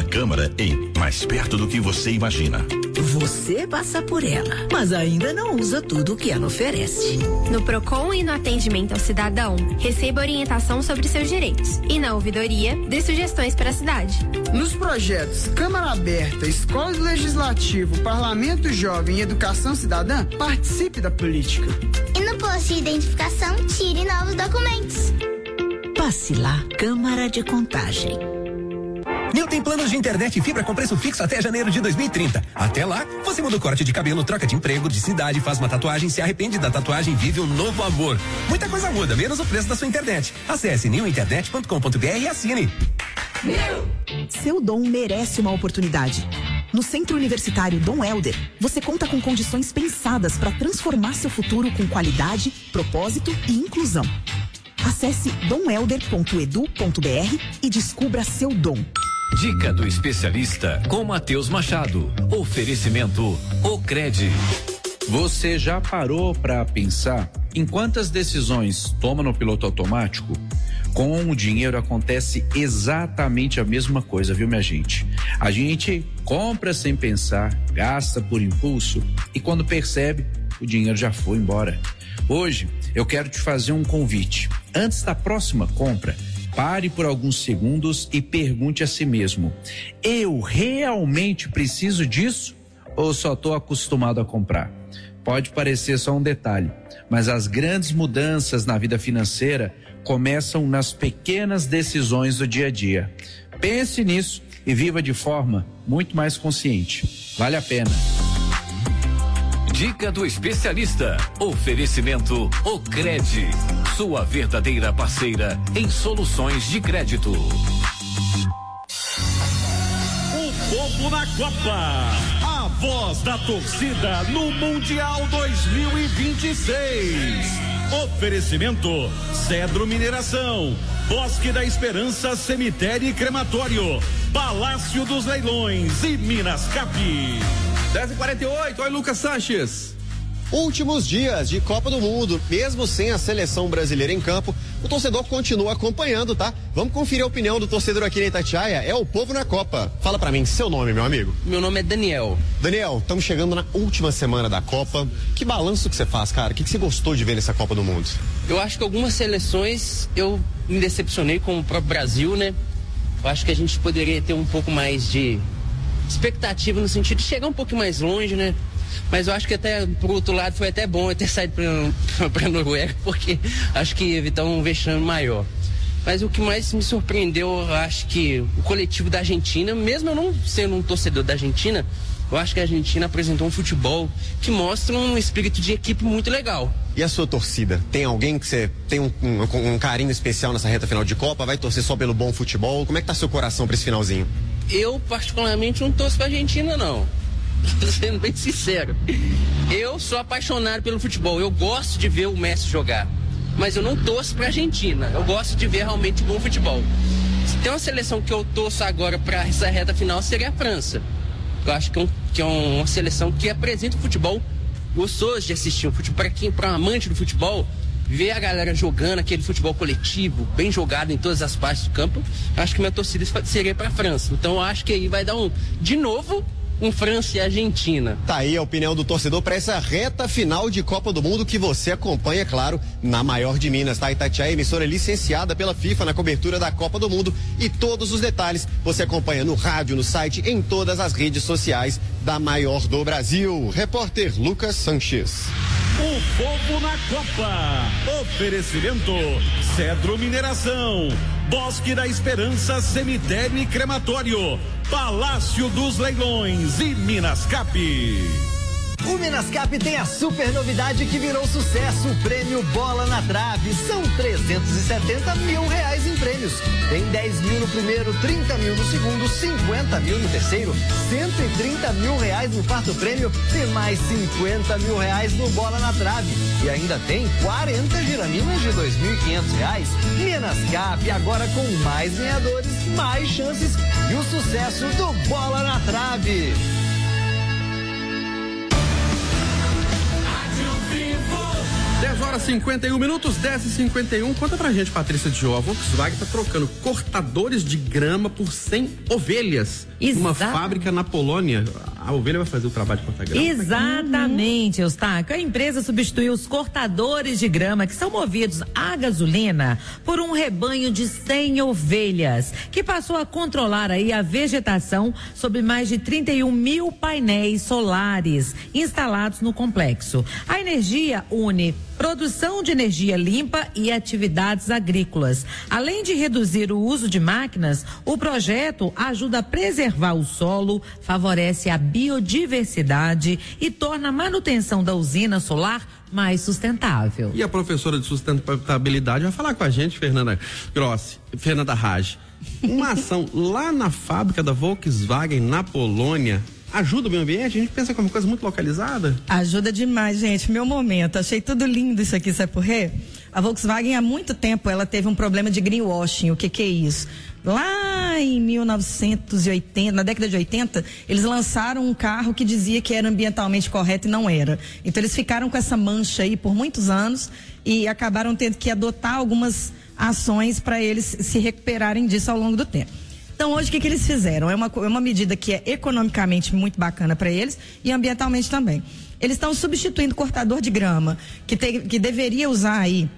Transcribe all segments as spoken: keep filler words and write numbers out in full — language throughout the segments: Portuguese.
Câmara em Mais Perto do que Você Imagina. Você passa por ela, mas ainda não usa tudo o que ela oferece. No Procon e no atendimento ao cidadão, receba orientação sobre seus direitos. E na ouvidoria, dê sugestões para a cidade. Nos projetos Câmara Aberta, Escola do Legislativo, Parlamento Jovem e Educação Cidadã, participe da política. E no posto de identificação, tire novos documentos. Passe lá, Câmara de Contagem. Nil tem planos de internet e fibra com preço fixo até janeiro de dois mil e trinta. Até lá, você muda o corte de cabelo, troca de emprego, de cidade, faz uma tatuagem, se arrepende da tatuagem e vive um novo amor. Muita coisa muda, menos o preço da sua internet. Acesse nil internet ponto com ponto b r e assine. Seu dom merece uma oportunidade. No Centro Universitário Dom Helder, você conta com condições pensadas para transformar seu futuro com qualidade, propósito e inclusão. Acesse dom helder ponto edu ponto b r e descubra seu dom. Dica do especialista com Matheus Machado. Oferecimento Ocred. Você já parou para pensar em quantas decisões toma no piloto automático? Com o dinheiro acontece exatamente a mesma coisa, viu, minha gente? A gente compra sem pensar, gasta por impulso e quando percebe, o dinheiro já foi embora. Hoje, eu quero te fazer um convite. Antes da próxima compra, pare por alguns segundos e pergunte a si mesmo: eu realmente preciso disso ou só estou acostumado a comprar? Pode parecer só um detalhe, mas as grandes mudanças na vida financeira começam nas pequenas decisões do dia a dia. Pense nisso e viva de forma muito mais consciente. Vale a pena. Dica do especialista. Oferecimento Ocred. Sua verdadeira parceira em soluções de crédito. O povo na Copa. A voz da torcida no Mundial dois mil e vinte e seis. Oferecimento Cedro Mineração, Bosque da Esperança, Cemitério e Crematório, Palácio dos Leilões e Minas Cap. dez e quarenta e oito, oi Lucas Sanches. Últimos dias de Copa do Mundo, mesmo sem a seleção brasileira em campo, o torcedor continua acompanhando, tá? Vamos conferir a opinião do torcedor aqui na Itatiaia, é o povo na Copa. Fala pra mim, seu nome, meu amigo? Meu nome é Daniel. Daniel, estamos chegando na última semana da Copa. Que balanço que você faz, cara? O que, que você gostou de ver nessa Copa do Mundo? Eu acho que algumas seleções eu me decepcionei com o próprio Brasil, né? Eu acho que a gente poderia ter um pouco mais de expectativa no sentido de chegar um pouco mais longe, né? Mas eu acho que até, por outro lado, foi até bom eu ter saído para a Noruega, porque acho que ia evitar um vexame maior. Mas o que mais me surpreendeu, eu acho que o coletivo da Argentina, mesmo eu não sendo um torcedor da Argentina, eu acho que a Argentina apresentou um futebol que mostra um espírito de equipe muito legal. E a sua torcida? Tem alguém que você tem um, um, um carinho especial nessa reta final de Copa? Vai torcer só pelo bom futebol? Como é que tá seu coração para esse finalzinho? Eu, particularmente, não torço pra Argentina, não. Sendo bem sincero, eu sou apaixonado pelo futebol, eu gosto de ver o Messi jogar, mas eu não torço pra Argentina, eu gosto de ver realmente bom futebol. Se tem uma seleção que eu torço agora pra essa reta final, seria a França. Eu acho que é, um, que é uma seleção que apresenta o futebol gostoso de assistir, um futebol, pra quem, pra um amante do futebol, ver a galera jogando aquele futebol coletivo, bem jogado em todas as partes do campo. Acho que minha torcida seria pra França, então eu acho que aí vai dar um, de novo, um França e Argentina. Tá aí a opinião do torcedor para essa reta final de Copa do Mundo que você acompanha, claro, na maior de Minas, tá? Itatiaia, emissora licenciada pela FIFA na cobertura da Copa do Mundo e todos os detalhes você acompanha no rádio, no site, em todas as redes sociais da maior do Brasil. Repórter Lucas Sanches. O povo na Copa. Oferecimento Cedro Mineração, Bosque da Esperança, Cemitério e Crematório, Palácio dos Leilões e Minas Cap. O Minascap tem a super novidade que virou sucesso, o prêmio Bola na Trave. São trezentos e setenta mil reais em prêmios. Tem dez mil no primeiro, trinta mil no segundo, cinquenta mil no terceiro, cento e trinta mil reais no quarto prêmio e mais cinquenta mil reais no Bola na Trave. E ainda tem quarenta giraminas de dois mil e quinhentos reais. Minascap agora com mais ganhadores, mais chances e o sucesso do Bola na Trave. dez horas e cinquenta e um minutos, dez e cinquenta e um. Conta pra gente, Patrícia Dió. A Volkswagen tá trocando cortadores de grama por cem ovelhas. Exato. Uma fábrica na Polônia. A ovelha vai fazer o trabalho de cortar grama. Exatamente, Eustáquio. A empresa substituiu os cortadores de grama, que são movidos a gasolina, por um rebanho de cem ovelhas, que passou a controlar aí a vegetação sobre mais de trinta e um mil painéis solares instalados no complexo. A energia une produção de energia limpa e atividades agrícolas. Além de reduzir o uso de máquinas, o projeto ajuda a preservar o solo, favorece a biodiversidade e torna a manutenção da usina solar mais sustentável. E a professora de sustentabilidade vai falar com a gente, Fernanda Grossi, Fernanda Raj. Uma ação lá na fábrica da Volkswagen na Polônia ajuda o meio ambiente? A gente pensa que é uma coisa muito localizada? Ajuda demais, gente. Meu momento. Achei tudo lindo isso aqui, sabe por quê? A Volkswagen há muito tempo ela teve um problema de greenwashing. O que que é isso? Lá em mil novecentos e oitenta, na década de oitenta, eles lançaram um carro que dizia que era ambientalmente correto e não era. Então eles ficaram com essa mancha aí por muitos anos e acabaram tendo que adotar algumas ações para eles se recuperarem disso ao longo do tempo. Então, hoje, o que que eles fizeram? É uma, é uma medida que é economicamente muito bacana para eles e ambientalmente também. Eles estão substituindo cortador de grama, que, tem, que deveria usar aí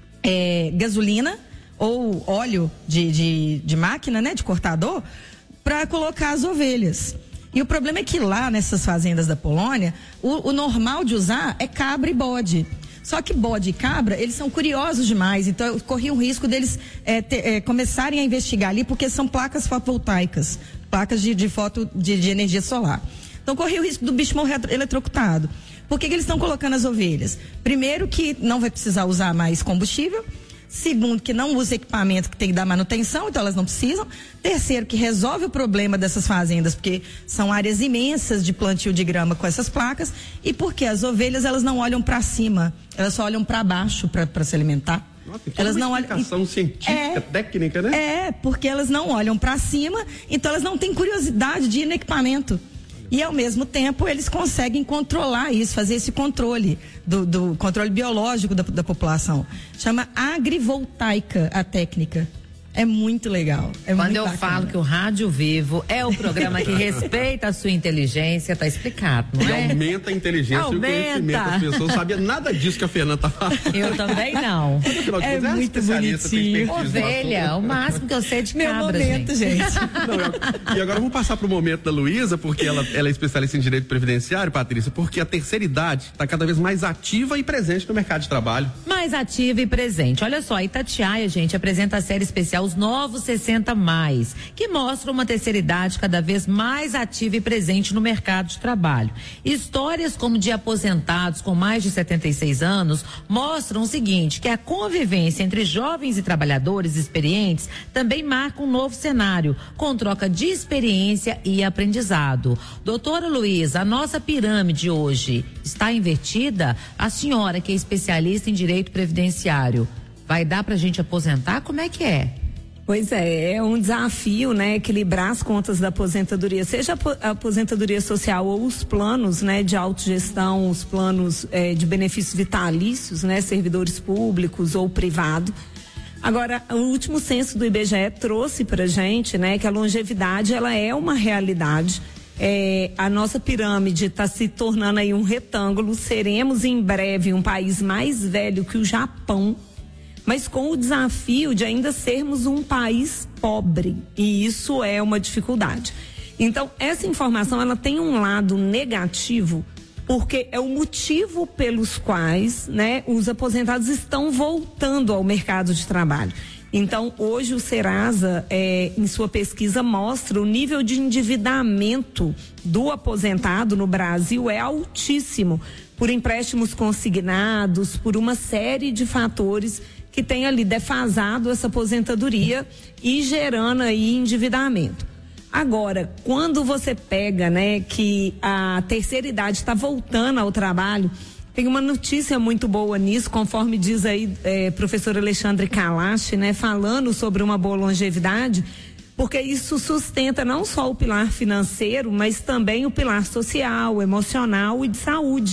é, gasolina ou óleo de, de, de máquina, né, de cortador, para colocar as ovelhas. E o problema é que lá, nessas fazendas da Polônia, o, o normal de usar é cabra e bode. Só que bode e cabra, eles são curiosos demais, então eu corri o risco deles é, ter, é, começarem a investigar ali, porque são placas fotovoltaicas, placas de, de foto de, de energia solar. Então corri o risco do bicho morrer eletrocutado. Por que que eles estão colocando as ovelhas? Primeiro, que não vai precisar usar mais combustível. Segundo, que não usa equipamento que tem que dar manutenção, então elas não precisam. Terceiro, que resolve o problema dessas fazendas, porque são áreas imensas de plantio de grama com essas placas. E porque as ovelhas, elas não olham para cima, elas só olham para baixo para se alimentar. Nossa, tem elas uma não explicação olham científica, é, técnica, né? É, porque elas não olham para cima, então elas não têm curiosidade de ir no equipamento. E ao mesmo tempo eles conseguem controlar isso, fazer esse controle do, do controle biológico da, da população. Chama agrivoltaica a técnica. É muito legal. É Quando muito eu bacana. falo que o Rádio Vivo é o programa que respeita a sua inteligência, tá explicado, não é? E aumenta a inteligência Aumenta. e o conhecimento das pessoas. Não sabia nada disso que a Fernanda tá falando. Eu também não. É muito bonitinho. Ovelha, o máximo que eu sei de Meu cabra, momento, gente. gente. Não, eu, e agora vamos passar pro momento da Luísa, porque ela, ela é especialista em direito previdenciário, Patrícia, porque a terceira idade está cada vez mais ativa e presente no mercado de trabalho. Mais ativa e presente. Olha só, a Itatiaia, gente, apresenta a série especial Os Novos sessenta mais, que mostra uma terceira idade cada vez mais ativa e presente no mercado de trabalho. Histórias como de aposentados com mais de setenta e seis anos mostram o seguinte, que a convivência entre jovens e trabalhadores experientes também marca um novo cenário, com troca de experiência e aprendizado. Doutora Luísa, a nossa pirâmide hoje está invertida? A senhora, que é especialista em direito previdenciário, vai dar pra gente aposentar? Como é que é? Pois é, é um desafio, né, equilibrar as contas da aposentadoria, seja a aposentadoria social ou os planos, né, de autogestão, os planos eh, de benefícios vitalícios, né, servidores públicos ou privado. Agora, o último censo do I B G E trouxe pra gente, né, que a longevidade, ela é uma realidade. É, a nossa pirâmide está se tornando aí um retângulo, seremos em breve um país mais velho que o Japão, mas com o desafio de ainda sermos um país pobre, e isso é uma dificuldade. Então, essa informação, ela tem um lado negativo, porque é o motivo pelos quais, né, os aposentados estão voltando ao mercado de trabalho. Então, hoje o Serasa, é, em sua pesquisa, mostra o nível de endividamento do aposentado no Brasil é altíssimo, por empréstimos consignados, por uma série de fatores que tem ali defasado essa aposentadoria e gerando aí endividamento. Agora, quando você pega, né, que a terceira idade está voltando ao trabalho, tem uma notícia muito boa nisso, conforme diz aí é, professor Alexandre Kalash, né, falando sobre uma boa longevidade, porque isso sustenta não só o pilar financeiro, mas também o pilar social, emocional e de saúde.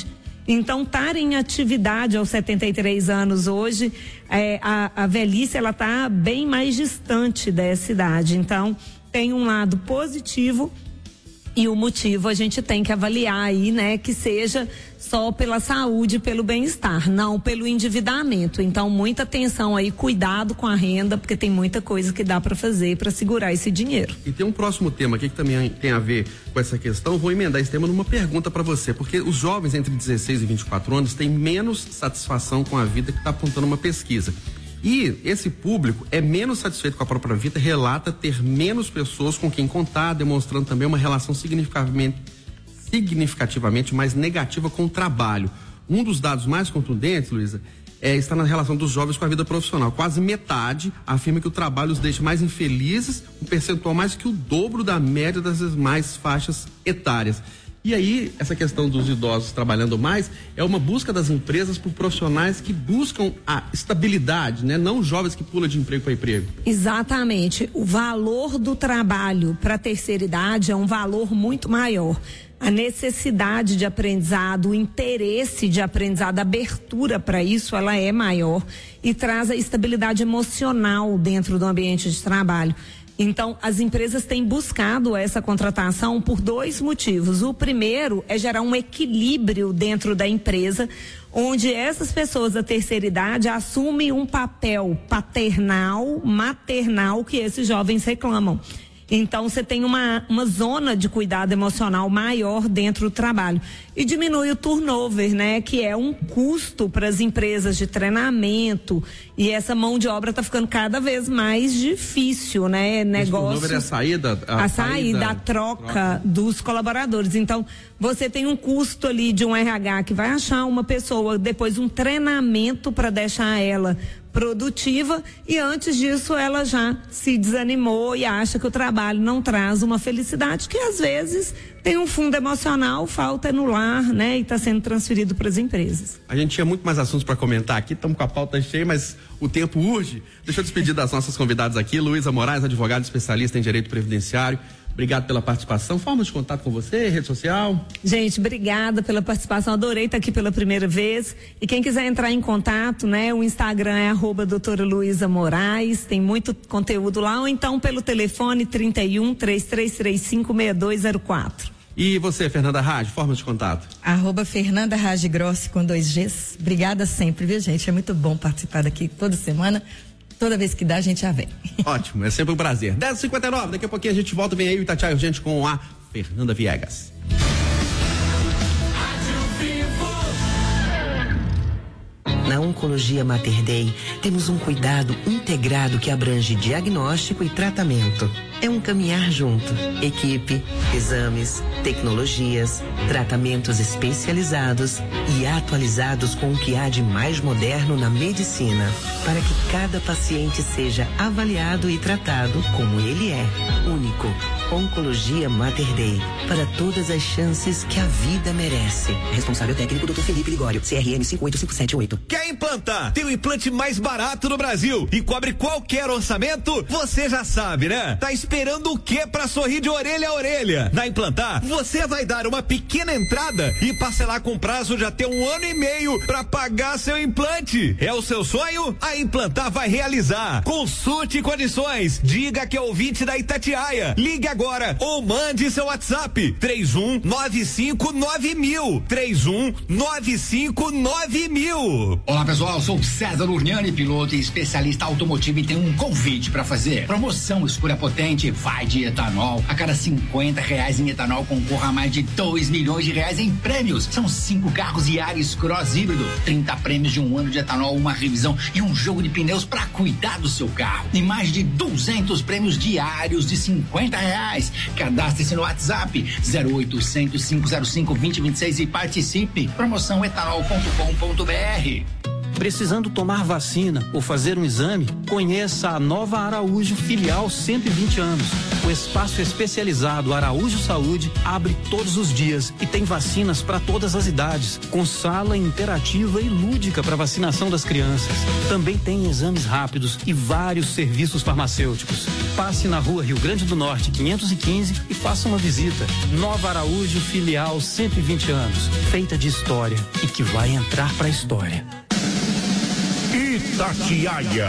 Então, estar em atividade aos setenta e três anos hoje, é, a, a velhice ela está bem mais distante dessa idade. Então, tem um lado positivo e o motivo a gente tem que avaliar aí, né, que seja só pela saúde, pelo bem-estar, não pelo endividamento. Então, muita atenção aí, cuidado com a renda, porque tem muita coisa que dá para fazer para segurar esse dinheiro. E tem um próximo tema aqui que também tem a ver com essa questão. Vou emendar esse tema numa pergunta para você, porque os jovens entre dezesseis e vinte e quatro anos têm menos satisfação com a vida, que está apontando uma pesquisa. E esse público é menos satisfeito com a própria vida, relata ter menos pessoas com quem contar, demonstrando também uma relação significativamente, significativamente mais negativa com o trabalho. Um dos dados mais contundentes, Luísa, é, está na relação dos jovens com a vida profissional. Quase metade afirma que o trabalho os deixa mais infelizes, um percentual mais que o dobro da média das demais faixas etárias. E aí, essa questão dos idosos trabalhando mais é uma busca das empresas por profissionais que buscam a estabilidade, né? Não jovens que pulam de emprego para emprego. Exatamente. O valor do trabalho para a terceira idade é um valor muito maior. A necessidade de aprendizado, o interesse de aprendizado, a abertura para isso, ela é maior e traz a estabilidade emocional dentro do ambiente de trabalho. Então, as empresas têm buscado essa contratação por dois motivos. O primeiro é gerar um equilíbrio dentro da empresa, onde essas pessoas da terceira idade assumem um papel paternal, maternal, que esses jovens reclamam. Então, você tem uma, uma zona de cuidado emocional maior dentro do trabalho. E diminui o turnover, né? Que é um custo para as empresas de treinamento. E essa mão de obra está ficando cada vez mais difícil, né? Negócio. O turnover é a saída? A, a saída, saída, a troca, troca dos colaboradores. Então, você tem um custo ali de um R H que vai achar uma pessoa, depois um treinamento para deixar ela produtiva, e antes disso ela já se desanimou e acha que o trabalho não traz uma felicidade que às vezes tem um fundo emocional, falta no lar, né? E está sendo transferido para as empresas. A gente tinha muito mais assuntos para comentar aqui, estamos com a pauta cheia, mas o tempo urge. Deixa eu despedir das nossas convidadas aqui. Luísa Moraes, advogada especialista em direito previdenciário. Obrigado pela participação. Forma de contato com você, rede social? Gente, obrigada pela participação. Adorei estar aqui pela primeira vez. E quem quiser entrar em contato, né? O Instagram é arroba doutora Luísa Moraes. Tem muito conteúdo lá. Ou então pelo telefone trinta e um, três três três cinco, seis dois zero quatro. E você, Fernanda Raj, forma de contato? Arroba Fernanda Raj Grossi com dois Gs. Obrigada sempre, viu, gente? É muito bom participar daqui toda semana. Toda vez que dá, a gente já vem. Ótimo, é sempre um prazer. dez e cinquenta e nove, daqui a pouquinho a gente volta, vem aí o Itatiaia Urgente com a Fernanda Viegas. Na Oncologia Mater Dei, temos um cuidado integrado que abrange diagnóstico e tratamento. É um caminhar junto. Equipe, exames, tecnologias, tratamentos especializados e atualizados com o que há de mais moderno na medicina, para que cada paciente seja avaliado e tratado como ele é. Único. Oncologia Mater Dei. Para todas as chances que a vida merece. Responsável técnico doutor Felipe Ligório, C R M cinco oito cinco sete oito. Quer implantar? Tem o implante mais barato no Brasil e cobre qualquer orçamento? Você já sabe, né? Tá esperando o quê pra sorrir de orelha a orelha? Na Implantar, você vai dar uma pequena entrada e parcelar com prazo de até um ano e meio pra pagar seu implante. É o seu sonho? A Implantar vai realizar. Consulte condições. Diga que é ouvinte da Itatiaia. Ligue agora ou mande seu WhatsApp três um nove cinco nove mil. três um nove cinco nove mil. Olá pessoal, sou César Urniani, piloto e especialista automotivo, e tenho um convite para fazer. Promoção Escolha Potente vai de etanol. A cada cinquenta reais em etanol concorra a mais de dois milhões de reais em prêmios. São cinco carros Yaris Cross híbrido, trinta prêmios de um ano de etanol, uma revisão e um jogo de pneus para cuidar do seu carro. E mais de duzentos prêmios diários de cinquenta reais. Cadastre-se no WhatsApp zero oitocentos, cinco zero cinco, dois zero dois seis e participe. Promoção etanol ponto com ponto br. Precisando tomar vacina ou fazer um exame? Conheça a Nova Araújo Filial cento e vinte anos. O espaço especializado Araújo Saúde abre todos os dias e tem vacinas para todas as idades, com sala interativa e lúdica para vacinação das crianças. Também tem exames rápidos e vários serviços farmacêuticos. Passe na Rua Rio Grande do Norte quinhentos e quinze e faça uma visita. Nova Araújo, filial cento e vinte anos, feita de história e que vai entrar para a história. Itatiaia.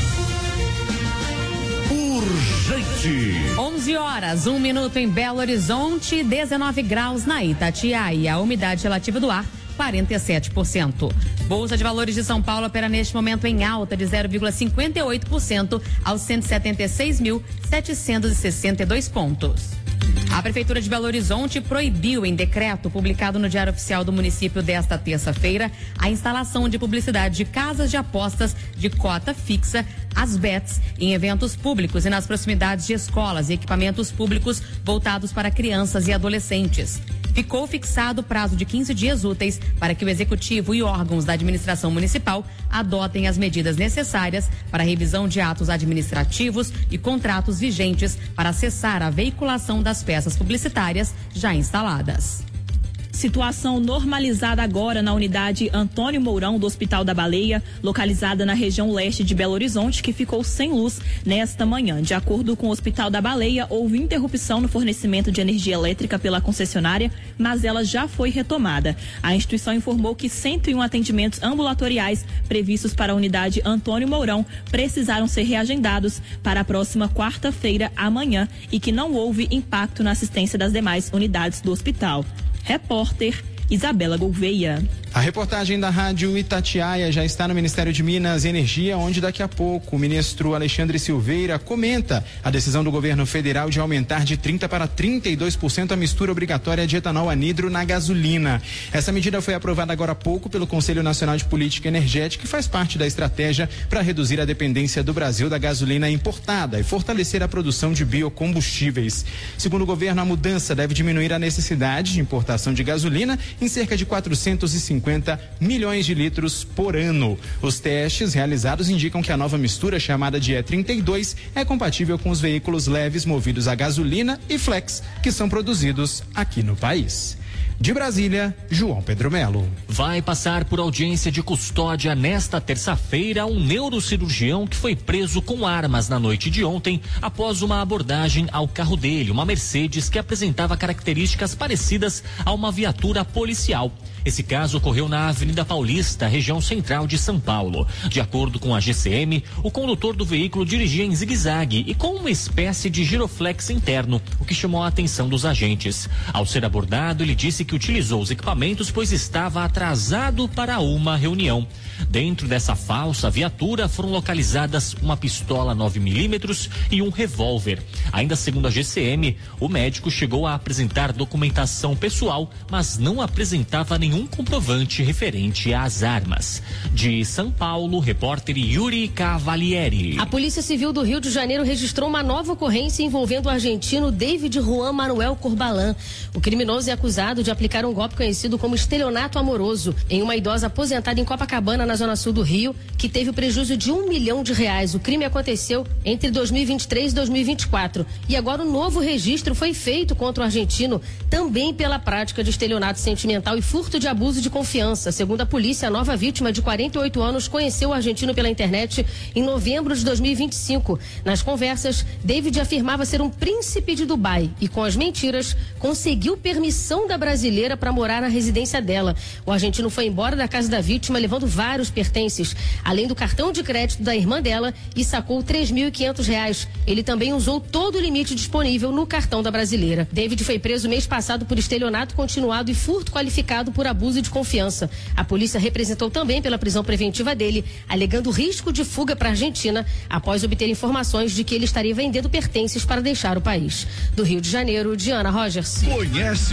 Urgente. onze horas, um minuto em Belo Horizonte, dezenove graus na Itatiaia. A umidade relativa do ar, quarenta e sete por cento. Bolsa de Valores de São Paulo opera neste momento em alta de zero vírgula cinquenta e oito por cento aos cento e setenta e seis mil, setecentos e sessenta e dois pontos. A Prefeitura de Belo Horizonte proibiu em decreto publicado no Diário Oficial do município desta terça-feira a instalação de publicidade de casas de apostas de cota fixa, as bets, em eventos públicos e nas proximidades de escolas e equipamentos públicos voltados para crianças e adolescentes. Ficou fixado o prazo de quinze dias úteis para que o Executivo e órgãos da administração municipal adotem as medidas necessárias para a revisão de atos administrativos e contratos vigentes para cessar a veiculação das peças publicitárias já instaladas. Situação normalizada agora na unidade Antônio Mourão do Hospital da Baleia, localizada na região leste de Belo Horizonte, que ficou sem luz nesta manhã. De acordo com o Hospital da Baleia, houve interrupção no fornecimento de energia elétrica pela concessionária, mas ela já foi retomada. A instituição informou que cento e um atendimentos ambulatoriais previstos para a unidade Antônio Mourão precisaram ser reagendados para a próxima quarta-feira, amanhã, e que não houve impacto na assistência das demais unidades do hospital. Repórter Isabela Gouveia. A reportagem da Rádio Itatiaia já está no Ministério de Minas e Energia, onde daqui a pouco o ministro Alexandre Silveira comenta a decisão do governo federal de aumentar de trinta para trinta e dois por cento a mistura obrigatória de etanol anidro na gasolina. Essa medida foi aprovada agora há pouco pelo Conselho Nacional de Política Energética e faz parte da estratégia para reduzir a dependência do Brasil da gasolina importada e fortalecer a produção de biocombustíveis. Segundo o governo, a mudança deve diminuir a necessidade de importação de gasolina em cerca de quatrocentos e cinquenta milhões de litros por ano. Os testes realizados indicam que a nova mistura, chamada de E trinta e dois, é compatível com os veículos leves movidos a gasolina e flex, que são produzidos aqui no país. De Brasília, João Pedro Melo. Vai passar por audiência de custódia nesta terça-feira um neurocirurgião que foi preso com armas na noite de ontem após uma abordagem ao carro dele, uma Mercedes que apresentava características parecidas a uma viatura policial. Esse caso ocorreu na Avenida Paulista, região central de São Paulo. De acordo com a G C M, o condutor do veículo dirigia em zigue-zague e com uma espécie de giroflex interno, o que chamou a atenção dos agentes. Ao ser abordado, ele disse que utilizou os equipamentos pois estava atrasado para uma reunião. Dentro dessa falsa viatura foram localizadas uma pistola nove milímetros e um revólver. Ainda segundo a G C M, o médico chegou a apresentar documentação pessoal, mas não apresentava nenhum comprovante referente às armas. De São Paulo, repórter Yuri Cavalieri. A Polícia Civil do Rio de Janeiro registrou uma nova ocorrência envolvendo o argentino David Juan Manuel Corbalan. O criminoso é acusado de aplicar um golpe conhecido como estelionato amoroso em uma idosa aposentada em Copacabana, na zona sul do Rio, que teve o prejuízo de um milhão de reais. O crime aconteceu entre dois mil e vinte e três e dois mil e vinte e quatro. E agora um novo registro foi feito contra o argentino, também pela prática de estelionato sentimental e furto de abuso de confiança. Segundo a polícia, a nova vítima, de quarenta e oito anos, conheceu o argentino pela internet em novembro de dois mil e vinte e cinco. Nas conversas, David afirmava ser um príncipe de Dubai e, com as mentiras, conseguiu permissão da brasileira para morar na residência dela. O argentino foi embora da casa da vítima, levando vários pertences, além do cartão de crédito da irmã dela, e sacou três mil e quinhentos reais. Ele também usou todo o limite disponível no cartão da brasileira. David foi preso mês passado por estelionato continuado e furto qualificado por abuso de confiança. A polícia representou também pela prisão preventiva dele, alegando risco de fuga para a Argentina, após obter informações de que ele estaria vendendo pertences para deixar o país. Do Rio de Janeiro, Diana Rogers. Conhece o meu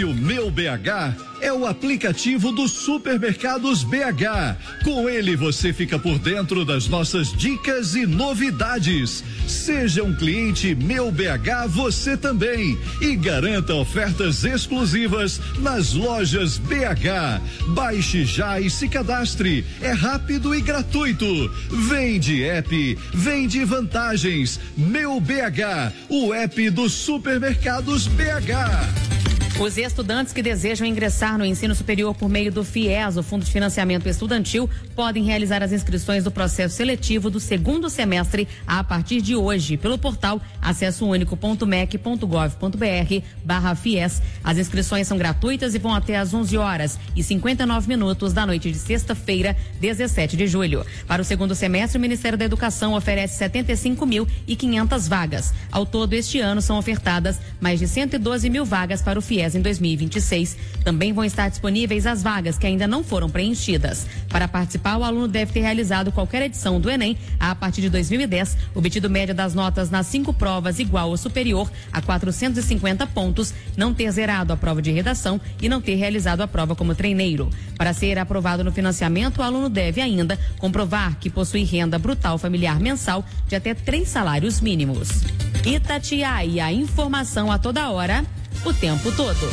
Meu B H é o aplicativo dos Supermercados B H. Com ele você fica por dentro das nossas dicas e novidades. Seja um cliente Meu B H você também e garanta ofertas exclusivas nas lojas B H. Baixe já e se cadastre. É rápido e gratuito. Vem de app, vem de vantagens. Meu B H, o app dos Supermercados B H. Os estudantes que desejam ingressar no ensino superior por meio do FIES, o Fundo de Financiamento Estudantil, podem realizar as inscrições do processo seletivo do segundo semestre a partir de hoje, pelo portal acessounico.mec.gov.br barra FIES. As inscrições são gratuitas e vão até às onze horas e cinquenta e nove minutos da noite de sexta-feira, dezessete de julho. Para o segundo semestre, o Ministério da Educação oferece setenta e cinco mil e quinhentas vagas. Ao todo, este ano são ofertadas mais de cento e doze mil vagas para o FIES em dois mil e vinte e seis. Também vão estar disponíveis as vagas que ainda não foram preenchidas. Para participar, o aluno deve ter realizado qualquer edição do Enem a partir de dois mil e dez, obtido média das notas nas cinco provas igual ou superior a quatrocentos e cinquenta pontos, não ter zerado a prova de redação e não ter realizado a prova como treineiro. Para ser aprovado no financiamento, o aluno deve ainda comprovar que possui renda brutal familiar mensal de até três salários mínimos. Itatiaia, a informação a toda hora, o tempo todo.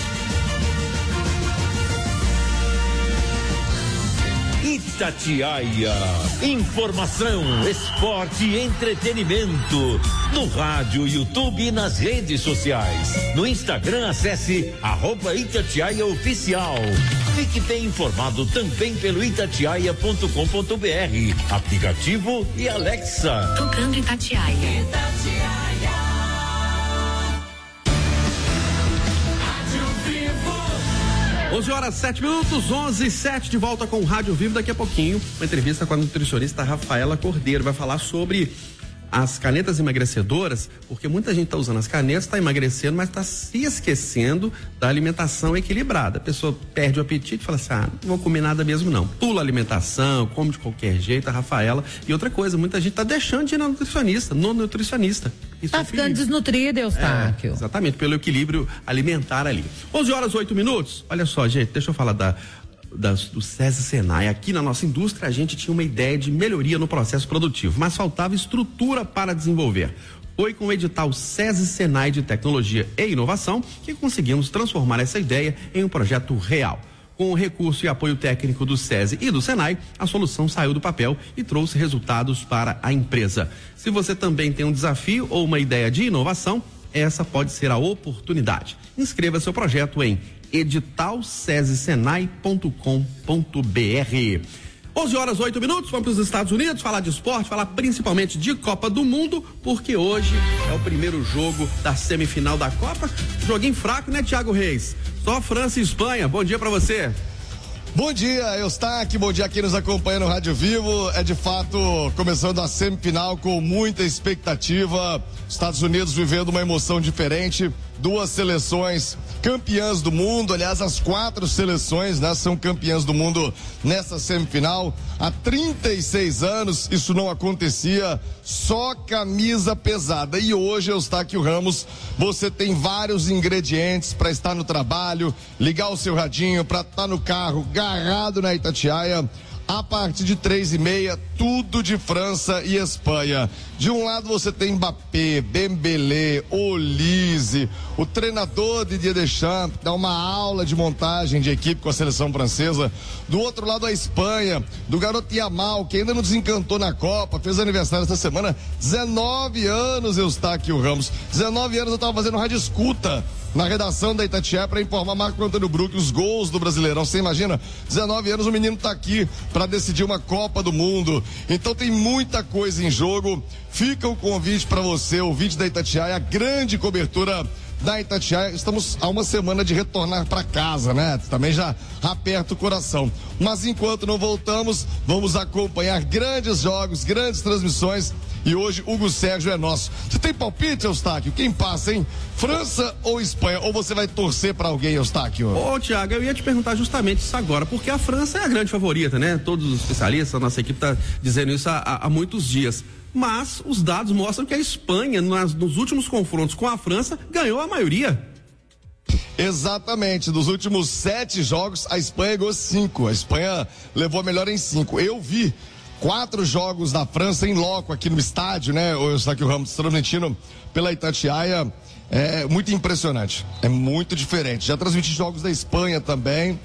Itatiaia, informação, esporte e entretenimento, no rádio, YouTube e nas redes sociais. No Instagram, acesse arroba Itatiaia Oficial. Fique bem informado também pelo itatiaia ponto com ponto br, aplicativo e Alexa. Tocando Itatiaia. Itatiaia. onze horas, sete minutos, onze e sete, de volta com o Rádio Vivo. Daqui a pouquinho, uma entrevista com a nutricionista Rafaela Cordeiro. Vai falar sobre as canetas emagrecedoras, porque muita gente está usando as canetas, está emagrecendo, mas está se esquecendo da alimentação equilibrada. A pessoa perde o apetite e fala assim: ah, não vou comer nada mesmo não. Pula a alimentação, come de qualquer jeito. A Rafaela. E outra coisa, muita gente está deixando de ir na nutricionista, no nutricionista. Isso tá é ficando desnutrido, Eustáquio. É, exatamente, pelo equilíbrio alimentar ali. onze horas, oito minutos. Olha só, gente, deixa eu falar da, da, do SESI Senai. Aqui na nossa indústria, a gente tinha uma ideia de melhoria no processo produtivo, mas faltava estrutura para desenvolver. Foi com o edital SESI Senai de Tecnologia e Inovação que conseguimos transformar essa ideia em um projeto real. Com o recurso e apoio técnico do SESI e do Senai, a solução saiu do papel e trouxe resultados para a empresa. Se você também tem um desafio ou uma ideia de inovação, essa pode ser a oportunidade. Inscreva seu projeto em edital sesi senai ponto com ponto br. onze horas, oito minutos, vamos para os Estados Unidos falar de esporte, falar principalmente de Copa do Mundo, porque hoje é o primeiro jogo da semifinal da Copa. Joguinho fraco, né, Thiago Reis? Só França e Espanha. Bom dia para você. Bom dia, Eustáquio, bom dia a quem nos acompanha no Rádio Vivo. É de fato começando a semifinal com muita expectativa. Estados Unidos vivendo uma emoção diferente. Duas seleções campeãs do mundo, aliás, as quatro seleções, né, são campeãs do mundo nessa semifinal. Há trinta e seis anos isso não acontecia, só camisa pesada. E hoje, Eustáquio Ramos, você tem vários ingredientes para estar no trabalho, ligar o seu radinho, para estar no carro, garrado na Itatiaia. A partir de três e meia, tudo de França e Espanha. De um lado você tem Mbappé, Dembélé, Olise, o treinador Didier Deschamps dá uma aula de montagem de equipe com a seleção francesa. Do outro lado a Espanha, do garoto Yamal, que ainda não desencantou na Copa, fez aniversário essa semana, dezenove anos, Eustáquio Ramos. dezenove anos eu estava fazendo rádio escuta na redação da Itatiaia para informar Marco Antônio Bruck os gols do Brasileirão. Você imagina? dezenove anos o menino está aqui para decidir uma Copa do Mundo. Então tem muita coisa em jogo. Fica o convite para você, ouvinte da Itatiaia, a grande cobertura da Itatiaia. Estamos há uma semana de retornar para casa, né? Também já aperta o coração. Mas enquanto não voltamos, vamos acompanhar grandes jogos, grandes transmissões. E hoje, Hugo Sérgio é nosso. Você tem palpite, Eustáquio? Quem passa, hein? França ou Espanha? Ou você vai torcer para alguém, Eustáquio? Ô, Thiago, eu ia te perguntar justamente isso agora, porque a França é a grande favorita, né? Todos os especialistas, a nossa equipe tá dizendo isso há, há muitos dias. Mas os dados mostram que a Espanha, nas, nos últimos confrontos com a França, ganhou a maioria. Exatamente, dos últimos sete jogos, a Espanha ganhou cinco. A Espanha levou a melhor em cinco. Eu vi quatro jogos da França em loco aqui no estádio, né? O Eustáquio Ramos transmitindo pela Itatiaia. É muito impressionante, é muito diferente. Já transmiti jogos da Espanha também.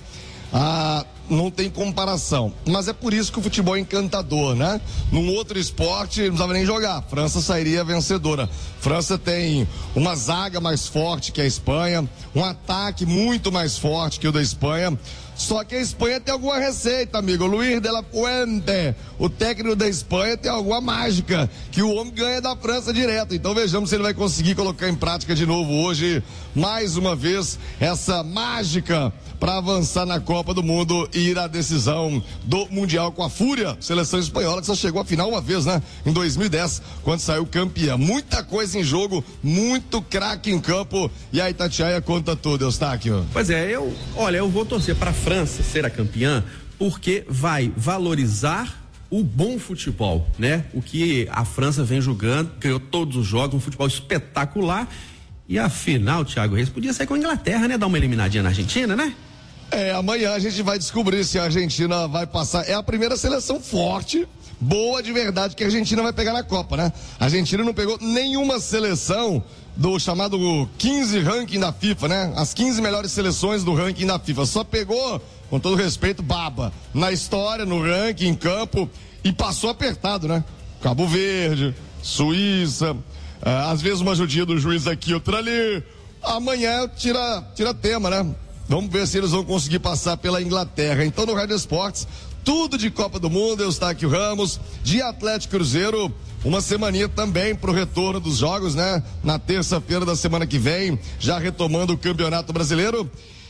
Ah, não tem comparação, mas é por isso que o futebol é encantador, né? Num outro esporte não precisava nem jogar, França sairia vencedora. França tem uma zaga mais forte que a Espanha, um ataque muito mais forte que o da Espanha. Só que a Espanha tem alguma receita, amigo. Luiz de la Fuente, o técnico da Espanha, tem alguma mágica que o homem ganha da França direto. Então vejamos se ele vai conseguir colocar em prática de novo hoje, mais uma vez, essa mágica para avançar na Copa do Mundo e ir à decisão do Mundial com a Fúria, seleção espanhola que só chegou à final uma vez, né? Em dois mil e dez, quando saiu campeã. Muita coisa em jogo, muito craque em campo e a Itatiaia conta tudo, Eustáquio. Pois é, eu, olha, eu vou torcer para a França ser a campeã porque vai valorizar o bom futebol, né? O que a França vem jogando, ganhou todos os jogos, um futebol espetacular. E a final, Thiago Reis, podia sair com a Inglaterra, né? Dar uma eliminadinha na Argentina, né? É, amanhã a gente vai descobrir se a Argentina vai passar. É a primeira seleção forte, boa de verdade, que a Argentina vai pegar na Copa, né? A Argentina não pegou nenhuma seleção do chamado quinze ranking da FIFA, né? As quinze melhores seleções do ranking da FIFA. Só pegou, com todo respeito, baba na história, no ranking, em campo, e passou apertado, né? Cabo Verde, Suíça, ah, às vezes uma judia do juiz aqui, outra ali. Amanhã tira, tira tema, né? Vamos ver se eles vão conseguir passar pela Inglaterra. Então, no Rádio Esportes, tudo de Copa do Mundo, Eustáquio Ramos, de Atlético Cruzeiro, uma semaninha também pro retorno dos jogos, né? Na terça-feira da semana que vem, já retomando o Campeonato Brasileiro.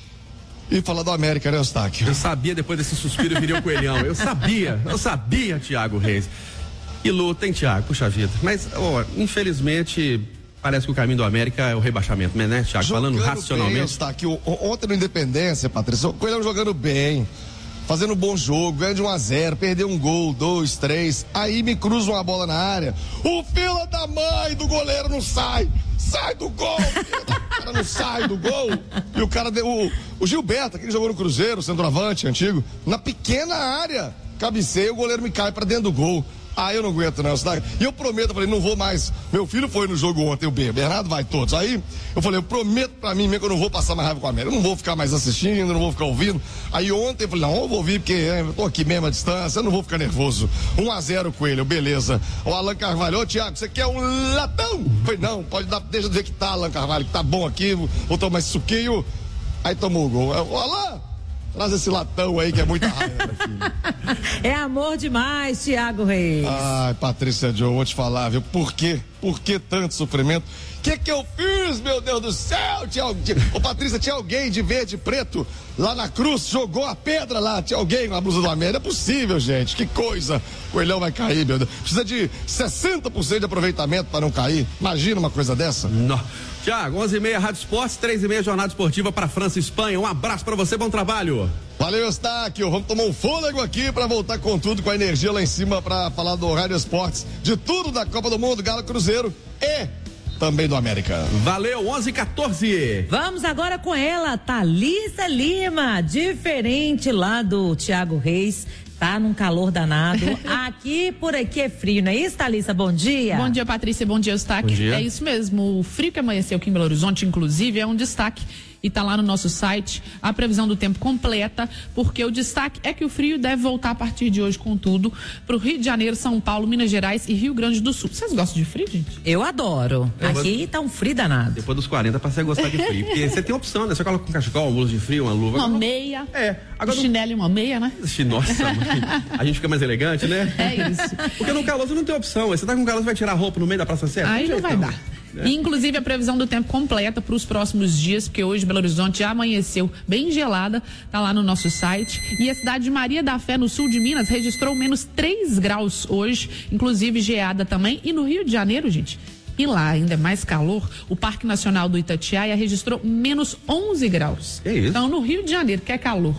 E falar do América, né, Eustáquio? Eu sabia, depois desse suspiro, viria o coelhão. Eu sabia, eu sabia, Thiago Reis. E luta, hein, Thiago? Puxa vida. Mas, ó, infelizmente, parece que o caminho do América é o rebaixamento, né, Thiago? Jogando Falando racionalmente. Bem, Eustáquio, ontem no Independência, Patrícia, o Coelhão jogando bem, fazendo um bom jogo, ganha de um a zero, perdeu um gol, dois, três, aí me cruza uma bola na área, o fila da mãe do goleiro não sai, sai do gol, o cara não sai do gol, e o cara, deu, o, o Gilberto, aquele que jogou no Cruzeiro, centroavante antigo, na pequena área, cabeceia, o goleiro me cai pra dentro do gol. Ah, eu não aguento não, cidade. E eu prometo, eu falei, não vou mais. Meu filho foi no jogo ontem, o B, Bernardo vai todos. Aí eu falei, eu prometo pra mim mesmo que eu não vou passar mais raiva com a América. Eu não vou ficar mais assistindo, não vou ficar ouvindo. Aí ontem eu falei, não, eu vou ouvir porque é, eu tô aqui mesmo à distância, eu não vou ficar nervoso. um a zero Coelho, beleza. O Alan Carvalho, ô Thiago, você quer um latão? Eu falei, não, pode dar, deixa eu dizer que tá, Alan Carvalho, que tá bom aqui, vou tomar esse suquinho. Aí tomou o gol. Ô Alan, traz esse latão aí que é muita raiva, filho. É amor demais, Thiago Reis. Ai, Patrícia Joe, vou te falar, viu? Por quê? Por que tanto sofrimento? O que que eu fiz, meu Deus do céu? Tinha, tinha, ô, Patrícia, tinha alguém de verde e preto lá na cruz, jogou a pedra lá, tinha alguém com a blusa do América. Não é possível, gente, que coisa. O Coelhão vai cair, meu Deus. Precisa de sessenta por cento de aproveitamento para não cair. Imagina uma coisa dessa. Não. Tiago, onze e meia, Rádio Esportes, três e meia, Jornada Esportiva para França e Espanha. Um abraço para você, bom trabalho. Valeu, Eustáquio. Vamos tomar um fôlego aqui para voltar com tudo, com a energia lá em cima para falar do Rádio Esportes, de tudo da Copa do Mundo, Galo Cruzeiro e também do América. Valeu, onze e quatorze. Vamos agora com ela, Thalissa Lima, diferente lá do Thiago Reis. Tá num calor danado. Aqui, por aqui é frio, não é isso, Thalissa? Bom dia. Bom dia, Patrícia. Bom dia, Eustáquio. É isso mesmo. O frio que amanheceu aqui em Belo Horizonte, inclusive, é um destaque. E tá lá no nosso site a previsão do tempo completa, porque o destaque é que o frio deve voltar a partir de hoje com tudo pro Rio de Janeiro, São Paulo, Minas Gerais e Rio Grande do Sul. Vocês gostam de frio, gente? Eu adoro. Depois, aqui tá um frio danado. Depois dos quarenta passei a gostar de frio, porque você tem opção, né? Você coloca um cachecol, uma blusa de frio, uma luva. Uma meia. É. Agora um chinelo e uma meia, né? Nossa, mãe. A gente fica mais elegante, né? É isso. Porque no calor você não tem opção. Você tá com calor, você vai tirar a roupa no meio da Praça Sete? Aí não vai dar. É. Inclusive a previsão do tempo completa para os próximos dias, porque hoje Belo Horizonte já amanheceu bem gelada, tá lá no nosso site. E a cidade de Maria da Fé, no sul de Minas, registrou menos três graus hoje, inclusive geada também. E no Rio de Janeiro, gente, e lá ainda é mais calor, o Parque Nacional do Itatiaia registrou menos onze graus. É isso. Então no Rio de Janeiro, que é calor,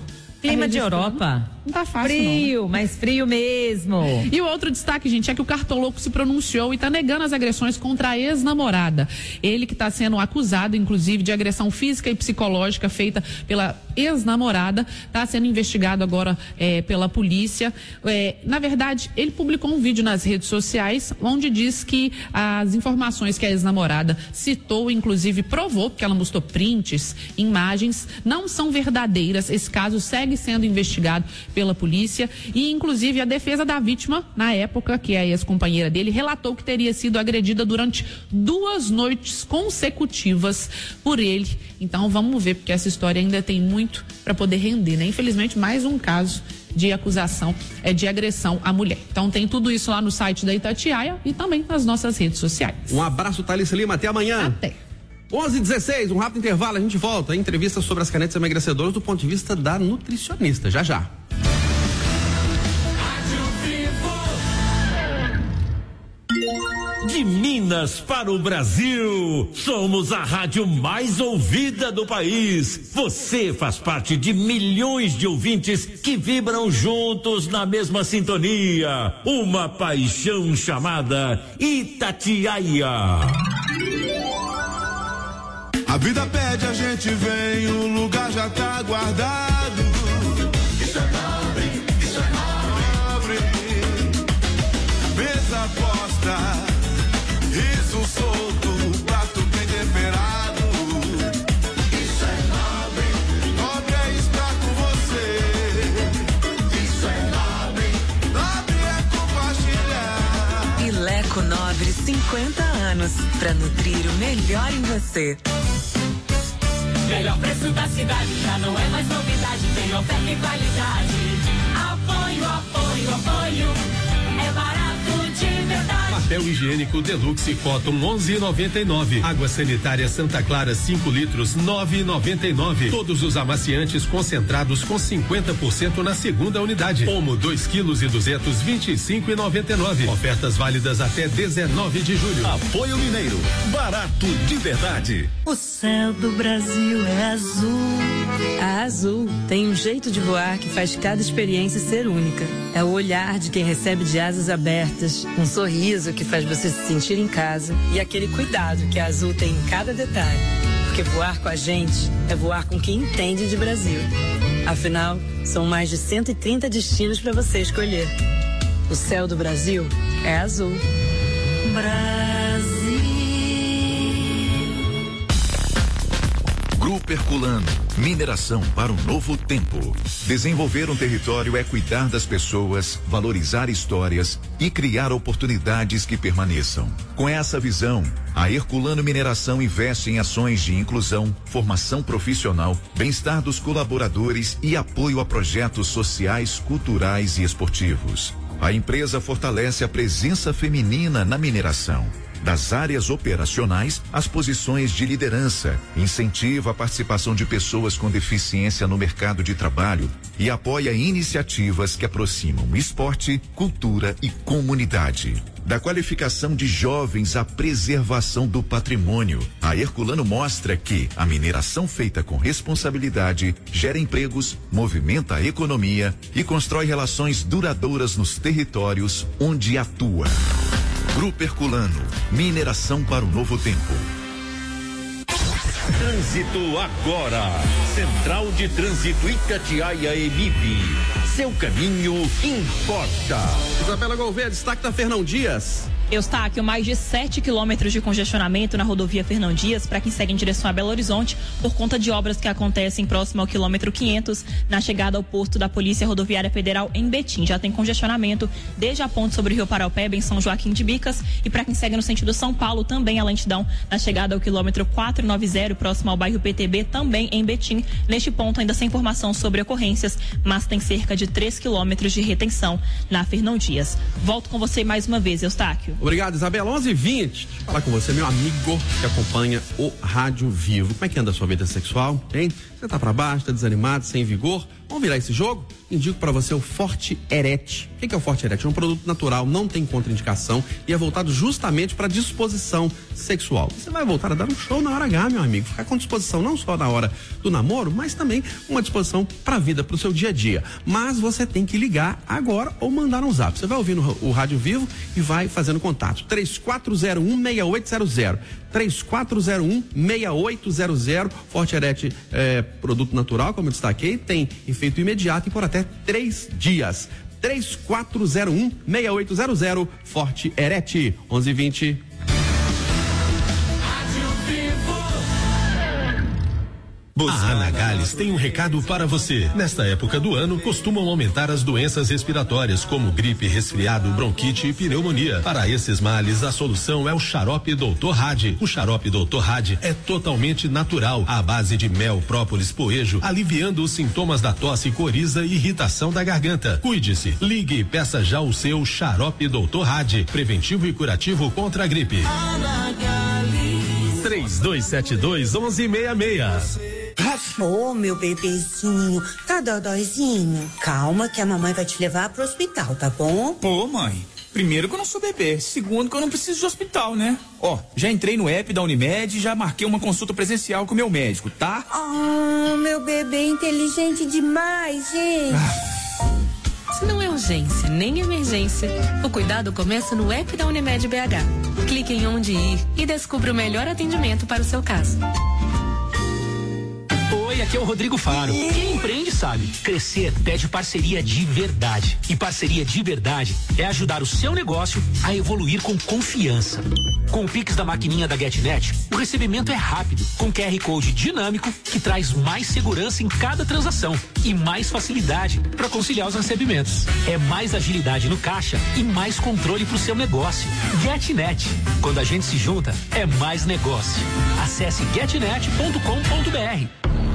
Clima de Europa. Não tá fácil, frio, não, né? mas frio mesmo. E o outro destaque, gente, é que o cartoloco se pronunciou e está negando as agressões contra a ex-namorada. Ele que está sendo acusado, inclusive, de agressão física e psicológica feita pela ex-namorada, está sendo investigado agora é, pela polícia. É, na verdade, ele publicou um vídeo nas redes sociais onde diz que as informações que a ex-namorada citou, inclusive provou, porque ela mostrou prints, imagens, não são verdadeiras. Esse caso segue sendo investigado pela polícia e, inclusive, a defesa da vítima, na época, que é a ex-companheira dele, relatou que teria sido agredida durante duas noites consecutivas por ele. Então, vamos ver, porque essa história ainda tem muito para poder render, né? Infelizmente, mais um caso de acusação, é de agressão à mulher. Então, tem tudo isso lá no site da Itatiaia e também nas nossas redes sociais. Um abraço, Thalissa Lima, até amanhã. Até. onze e dezesseis, um rápido intervalo, a gente volta. Entrevista sobre as canetas emagrecedoras do ponto de vista da nutricionista. Já, já. De Minas para o Brasil, somos a rádio mais ouvida do país. Você faz parte de milhões de ouvintes que vibram juntos na mesma sintonia. Uma paixão chamada Itatiaia. A vida pede, a gente vem, o lugar já tá guardado. Isso é nobre, isso é nobre. Mesa posta. Riso solto, prato bem temperado. Isso é nobre, nobre é estar com você. Isso é nobre, nobre é compartilhar. Ileco Nobre, cinquenta anos, pra nutrir o melhor em você. Melhor preço da cidade, já não é mais novidade, tem oferta e qualidade. Apoio, apoio, apoio, é barato de verdade. Papel higiênico Deluxe Cotton onze e noventa e nove. Água sanitária Santa Clara cinco litros nove e noventa e nove. Todos os amaciantes concentrados com cinquenta por cento na segunda unidade. Omo dois quilos e duzentos vinte e cinco e noventa e nove. Ofertas válidas até dezenove de julho. Apoio Mineiro, barato de verdade. O céu do Brasil é azul. A Azul tem um jeito de voar que faz cada experiência ser única. É o olhar de quem recebe de asas abertas, um sorriso que faz você se sentir em casa e aquele cuidado que a Azul tem em cada detalhe. Porque voar com a gente é voar com quem entende de Brasil. Afinal, são mais de cento e trinta destinos para você escolher. O céu do Brasil é azul. Brasil. Grupo Herculano, mineração para um novo tempo. Desenvolver um território é cuidar das pessoas, valorizar histórias e criar oportunidades que permaneçam. Com essa visão, a Herculano Mineração investe em ações de inclusão, formação profissional, bem-estar dos colaboradores e apoio a projetos sociais, culturais e esportivos. A empresa fortalece a presença feminina na mineração. Das áreas operacionais às posições de liderança, incentiva a participação de pessoas com deficiência no mercado de trabalho e apoia iniciativas que aproximam esporte, cultura e comunidade. Da qualificação de jovens à preservação do patrimônio, a Herculano mostra que a mineração feita com responsabilidade gera empregos, movimenta a economia e constrói relações duradouras nos territórios onde atua. Grupo Herculano, mineração para o novo tempo. Trânsito agora. Central de Trânsito Itatiaia Emib. Seu caminho importa. Isabela Gouveia, destaque da Fernão Dias. Eustáquio, mais de sete quilômetros de congestionamento na rodovia Fernão Dias para quem segue em direção a Belo Horizonte por conta de obras que acontecem próximo ao quilômetro quinhentos na chegada ao posto da Polícia Rodoviária Federal em Betim. Já tem congestionamento desde a ponte sobre o Rio Paraupeba em São Joaquim de Bicas e para quem segue no sentido São Paulo também a lentidão na chegada ao quilômetro quatrocentos e noventa próximo ao bairro P T B também em Betim. Neste ponto ainda sem informação sobre ocorrências, mas tem cerca de três quilômetros de retenção na Fernão Dias. Volto com você mais uma vez, Eustáquio. Obrigado, Isabela. onze e vinte. Deixa eu falar com você, meu amigo que acompanha o Rádio Vivo. Como é que anda a sua vida sexual, hein? Você tá pra baixo, tá desanimado, sem vigor? Vamos virar esse jogo? Indico para você o Forte Erete. O que é o Forte Erete? É um produto natural, não tem contraindicação e é voltado justamente para disposição sexual. Você vai voltar a dar um show na hora H, meu amigo. Ficar com disposição não só na hora do namoro, mas também uma disposição para a vida, para o seu dia a dia. Mas você tem que ligar agora ou mandar um zap. Você vai ouvindo o Rádio Vivo e vai fazendo contato. três quatro zero um, seis oito zero zero. três quatro zero um, seis oito zero zero. Forte Erete é produto natural, como eu destaquei, tem efeito imediato e por até três dias. três quatro zero um, seis oito zero zero. Forte Erete. onze e vinte. A Anagales tem um recado para você. Nesta época do ano, costumam aumentar as doenças respiratórias, como gripe, resfriado, bronquite e pneumonia. Para esses males, a solução é o xarope doutor Hadi. O xarope doutor Hadi é totalmente natural, à base de mel, própolis, poejo, aliviando os sintomas da tosse, coriza e irritação da garganta. Cuide-se, ligue e peça já o seu xarope doutor Hadi, preventivo e curativo contra a gripe. três dois sete dois, onze sessenta e seis. Ô, oh, meu bebezinho, tá dodóizinho? Calma que a mamãe vai te levar pro hospital, tá bom? Pô, mãe, primeiro que eu não sou bebê, segundo que eu não preciso de hospital, né? Ó, já entrei no app da Unimed e já marquei uma consulta presencial com o meu médico, tá? Ah, meu bebê inteligente demais, gente. Ah. Se não é urgência nem emergência, o cuidado começa no app da Unimed B H. Clique em onde ir e descubra o melhor atendimento para o seu caso. Oi, aqui é o Rodrigo Faro. Quem empreende sabe, crescer pede parceria de verdade. E parceria de verdade é ajudar o seu negócio a evoluir com confiança. Com o Pix da maquininha da GetNet, o recebimento é rápido, com Q R Code dinâmico que traz mais segurança em cada transação e mais facilidade para conciliar os recebimentos. É mais agilidade no caixa e mais controle para o seu negócio. GetNet. Quando a gente se junta, é mais negócio. Acesse getnet ponto com ponto br.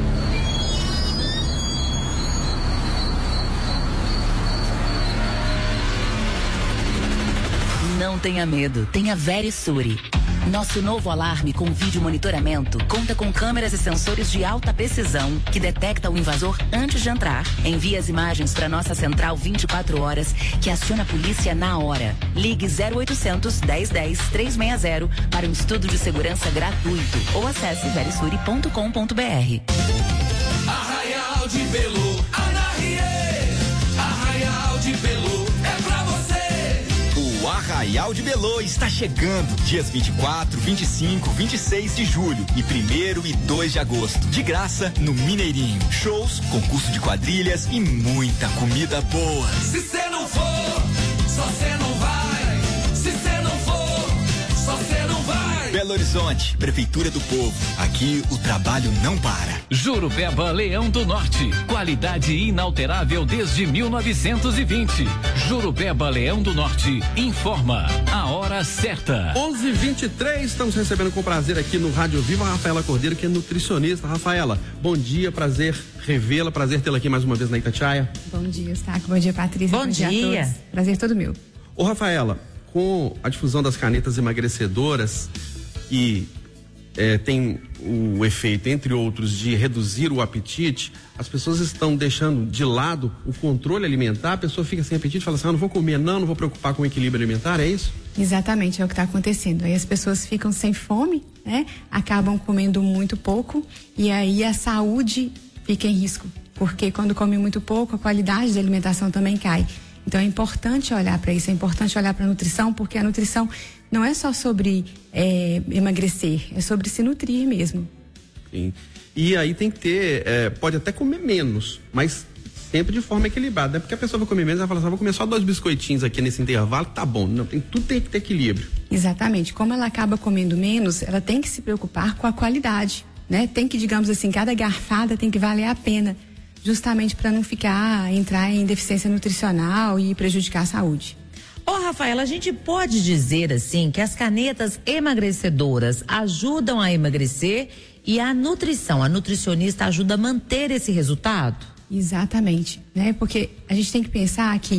Não tenha medo, tenha Verisure. Nosso novo alarme com vídeo monitoramento conta com câmeras e sensores de alta precisão que detecta o invasor antes de entrar. Envia as imagens para nossa central vinte e quatro horas que aciona a polícia na hora. Ligue zero oitocentos, dez, dez, trezentos e sessenta para um estudo de segurança gratuito ou acesse verisure ponto com ponto br. Arraial de Belu, Anarie, Arraial de Belu é pra você. O Arraial de Belô está chegando. Dias vinte e quatro, vinte e cinco, vinte e seis de julho e primeiro e dois de agosto. De graça no Mineirinho. Shows, concurso de quadrilhas e muita comida boa. Se cê não for, só cê não vai. Se cê não for, só cê não vai. Belo Horizonte, Prefeitura do Povo. Aqui o trabalho não para. Jurupeba Leão do Norte. Qualidade inalterável desde mil novecentos e vinte. Jurupeba Leão do Norte informa a hora certa. onze e vinte e três, estamos recebendo com prazer aqui no Rádio Vivo a Rafaela Cordeiro, que é nutricionista. Rafaela, bom dia, prazer revê-la, prazer tê-la aqui mais uma vez na Itatiaia. Bom dia, Eustáquio. Bom dia, Patrícia. Bom, bom dia. dia a todos. Prazer todo meu. Ô, Rafaela, com a difusão das canetas emagrecedoras e é, tem o efeito, entre outros, de reduzir o apetite, as pessoas estão deixando de lado o controle alimentar, a pessoa fica sem apetite e fala assim, ah, não vou comer não, não vou preocupar com o equilíbrio alimentar, é isso? Exatamente, é o que está acontecendo. Aí as pessoas ficam sem fome, né? Acabam comendo muito pouco e aí a saúde fica em risco, porque quando come muito pouco, a qualidade da alimentação também cai. Então é importante olhar para isso, é importante olhar para a nutrição, porque a nutrição não é só sobre é, emagrecer, é sobre se nutrir mesmo. Sim. E aí tem que ter, é, pode até comer menos, mas sempre de forma equilibrada, né? Porque a pessoa vai comer menos, ela fala assim, vou comer só dois biscoitinhos aqui nesse intervalo, tá bom. Não, tem, tudo tem que ter equilíbrio. Exatamente. Como ela acaba comendo menos, ela tem que se preocupar com a qualidade, né? Tem que, digamos assim, cada garfada tem que valer a pena, justamente para não ficar, entrar em deficiência nutricional e prejudicar a saúde. Ô, Rafaela, a gente pode dizer assim que as canetas emagrecedoras ajudam a emagrecer e a nutrição, a nutricionista ajuda a manter esse resultado? Exatamente, né? Porque a gente tem que pensar que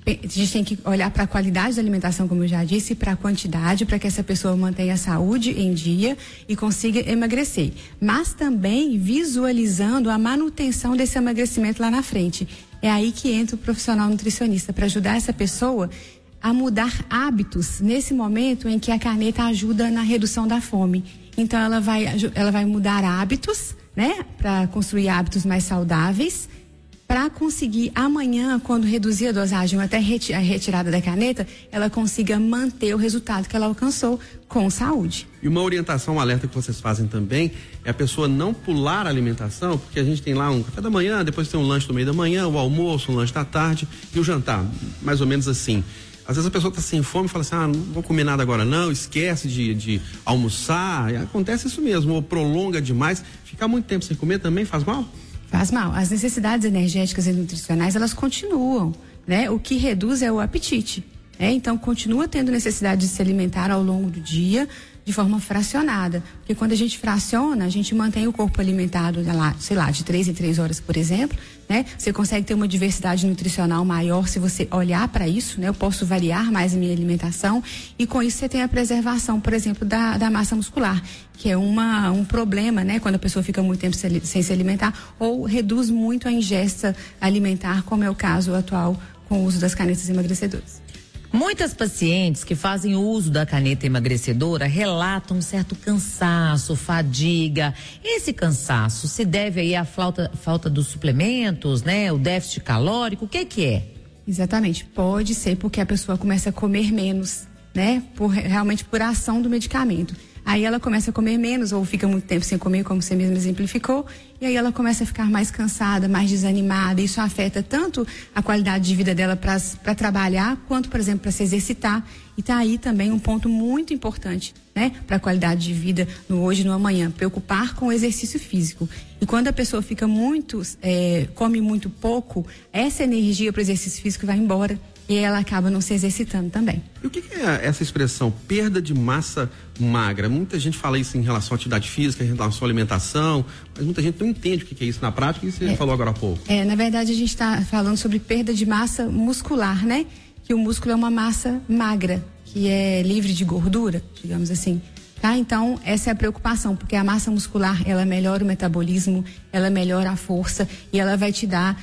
a gente tem que olhar para a qualidade da alimentação, como eu já disse, para a quantidade, para que essa pessoa mantenha a saúde em dia e consiga emagrecer. Mas também visualizando a manutenção desse emagrecimento lá na frente. É aí que entra o profissional nutricionista, para ajudar essa pessoa a mudar hábitos nesse momento em que a caneta ajuda na redução da fome. Então ela vai, ela vai mudar hábitos, né, para construir hábitos mais saudáveis, para conseguir amanhã, quando reduzir a dosagem até a retirada da caneta, ela consiga manter o resultado que ela alcançou com saúde. E uma orientação, um alerta que vocês fazem também é a pessoa não pular a alimentação, porque a gente tem lá um café da manhã, depois tem um lanche no meio da manhã, o almoço, um lanche da tarde e o jantar, mais ou menos assim. Às vezes a pessoa está sem fome e fala assim, ah, não vou comer nada agora não, esquece de, de almoçar, e acontece isso mesmo, ou prolonga demais. Ficar muito tempo sem comer também faz mal? Faz mal. As necessidades energéticas e nutricionais, elas continuam, né? O que reduz é o apetite, né? Então, continua tendo necessidade de se alimentar ao longo do dia, de forma fracionada, porque quando a gente fraciona, a gente mantém o corpo alimentado, sei lá, de três em três horas, por exemplo, né? Você consegue ter uma diversidade nutricional maior se você olhar para isso, né? Eu posso variar mais a minha alimentação e com isso você tem a preservação, por exemplo, da, da massa muscular, que é uma, um problema, né? Quando a pessoa fica muito tempo sem, sem se alimentar ou reduz muito a ingesta alimentar, como é o caso atual com o uso das canetas emagrecedoras. Muitas pacientes que fazem uso da caneta emagrecedora relatam um certo cansaço, fadiga. Esse cansaço se deve aí à falta, falta dos suplementos, né? O déficit calórico, o que que é? Exatamente, pode ser porque a pessoa começa a comer menos, né? Por, realmente por ação do medicamento. Aí ela começa a comer menos ou fica muito tempo sem comer, como você mesmo exemplificou, e aí ela começa a ficar mais cansada, mais desanimada. Isso afeta tanto a qualidade de vida dela para trabalhar, quanto, por exemplo, para se exercitar. E tá aí também um ponto muito importante, né, para a qualidade de vida no hoje e no amanhã, preocupar com o exercício físico. E quando a pessoa fica muito, é, come muito pouco, essa energia para o exercício físico vai embora. E ela acaba não se exercitando também. E o que, que é essa expressão, perda de massa magra? Muita gente fala isso em relação à atividade física, em relação à alimentação, mas muita gente não entende o que, que é isso na prática, e você é, falou agora há pouco. É, na verdade a gente está falando sobre perda de massa muscular, né? Que o músculo é uma massa magra, que é livre de gordura, digamos assim. Tá? Então, essa é a preocupação, porque a massa muscular, ela melhora o metabolismo, ela melhora a força e ela vai te dar